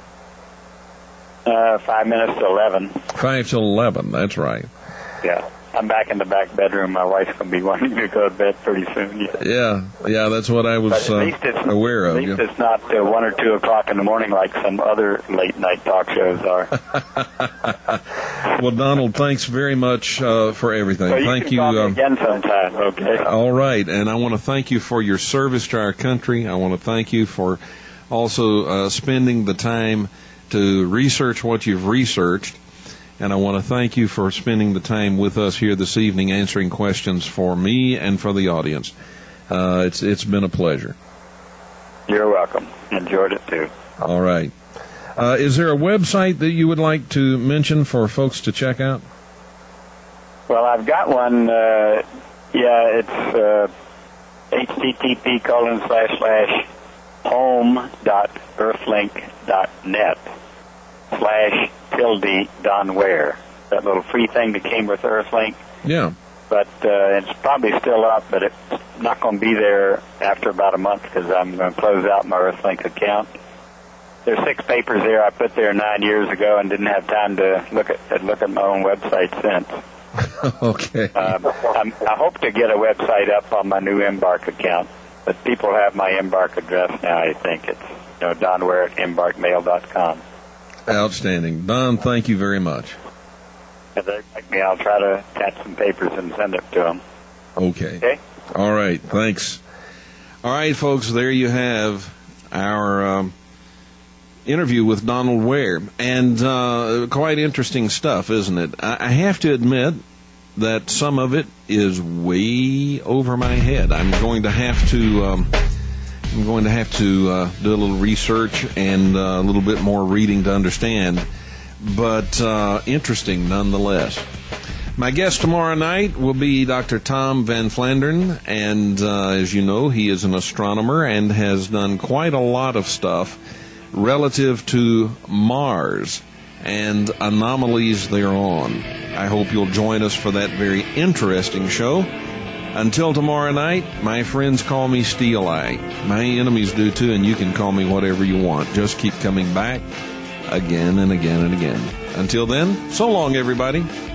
5 minutes to 11. 5 till 11, that's right. Yeah. I'm back in the back bedroom. My wife's going to be wanting me to go to bed pretty soon. Yeah, that's what I was aware of. At least it's not 1 or 2 o'clock in the morning like some other late-night talk shows are. Well, Donald, thanks very much for everything. Well, thank you. Call me again sometime, okay? All right, and I want to thank you for your service to our country. I want to thank you for also spending the time to research what you've researched. And I want to thank you for spending the time with us here this evening answering questions for me and for the audience. It's been a pleasure. You're welcome. Enjoyed it, too. All right. Is there a website that you would like to mention for folks to check out? Well, I've got one. It's http://home.earthlink.net/Don Ware. That little free thing that came with Earthlink. Yeah. But it's probably still up, but it's not going to be there after about a month because I'm going to close out my Earthlink account. There's 6 papers there I put there 9 years ago and didn't have time to look at my own website since. Okay. I hope to get a website up on my new Embark account, but people have my Embark address now. I think it's donware@embarkmail.com. Outstanding. Don, thank you very much. If they like me, I'll try to attach some papers and send it to them. Okay. All right. Thanks. All right, folks, there you have our interview with Donald Ware. And quite interesting stuff, isn't it? I have to admit that some of it is way over my head. I'm going to have to do a little research and a little bit more reading to understand, but interesting nonetheless. My guest tomorrow night will be Dr. Tom Van Flandern, and as you know, he is an astronomer and has done quite a lot of stuff relative to Mars and anomalies thereon. I hope you'll join us for that very interesting show. Until tomorrow night, my friends call me Steel Eye. My enemies do too, and you can call me whatever you want. Just keep coming back again and again and again. Until then, so long, everybody.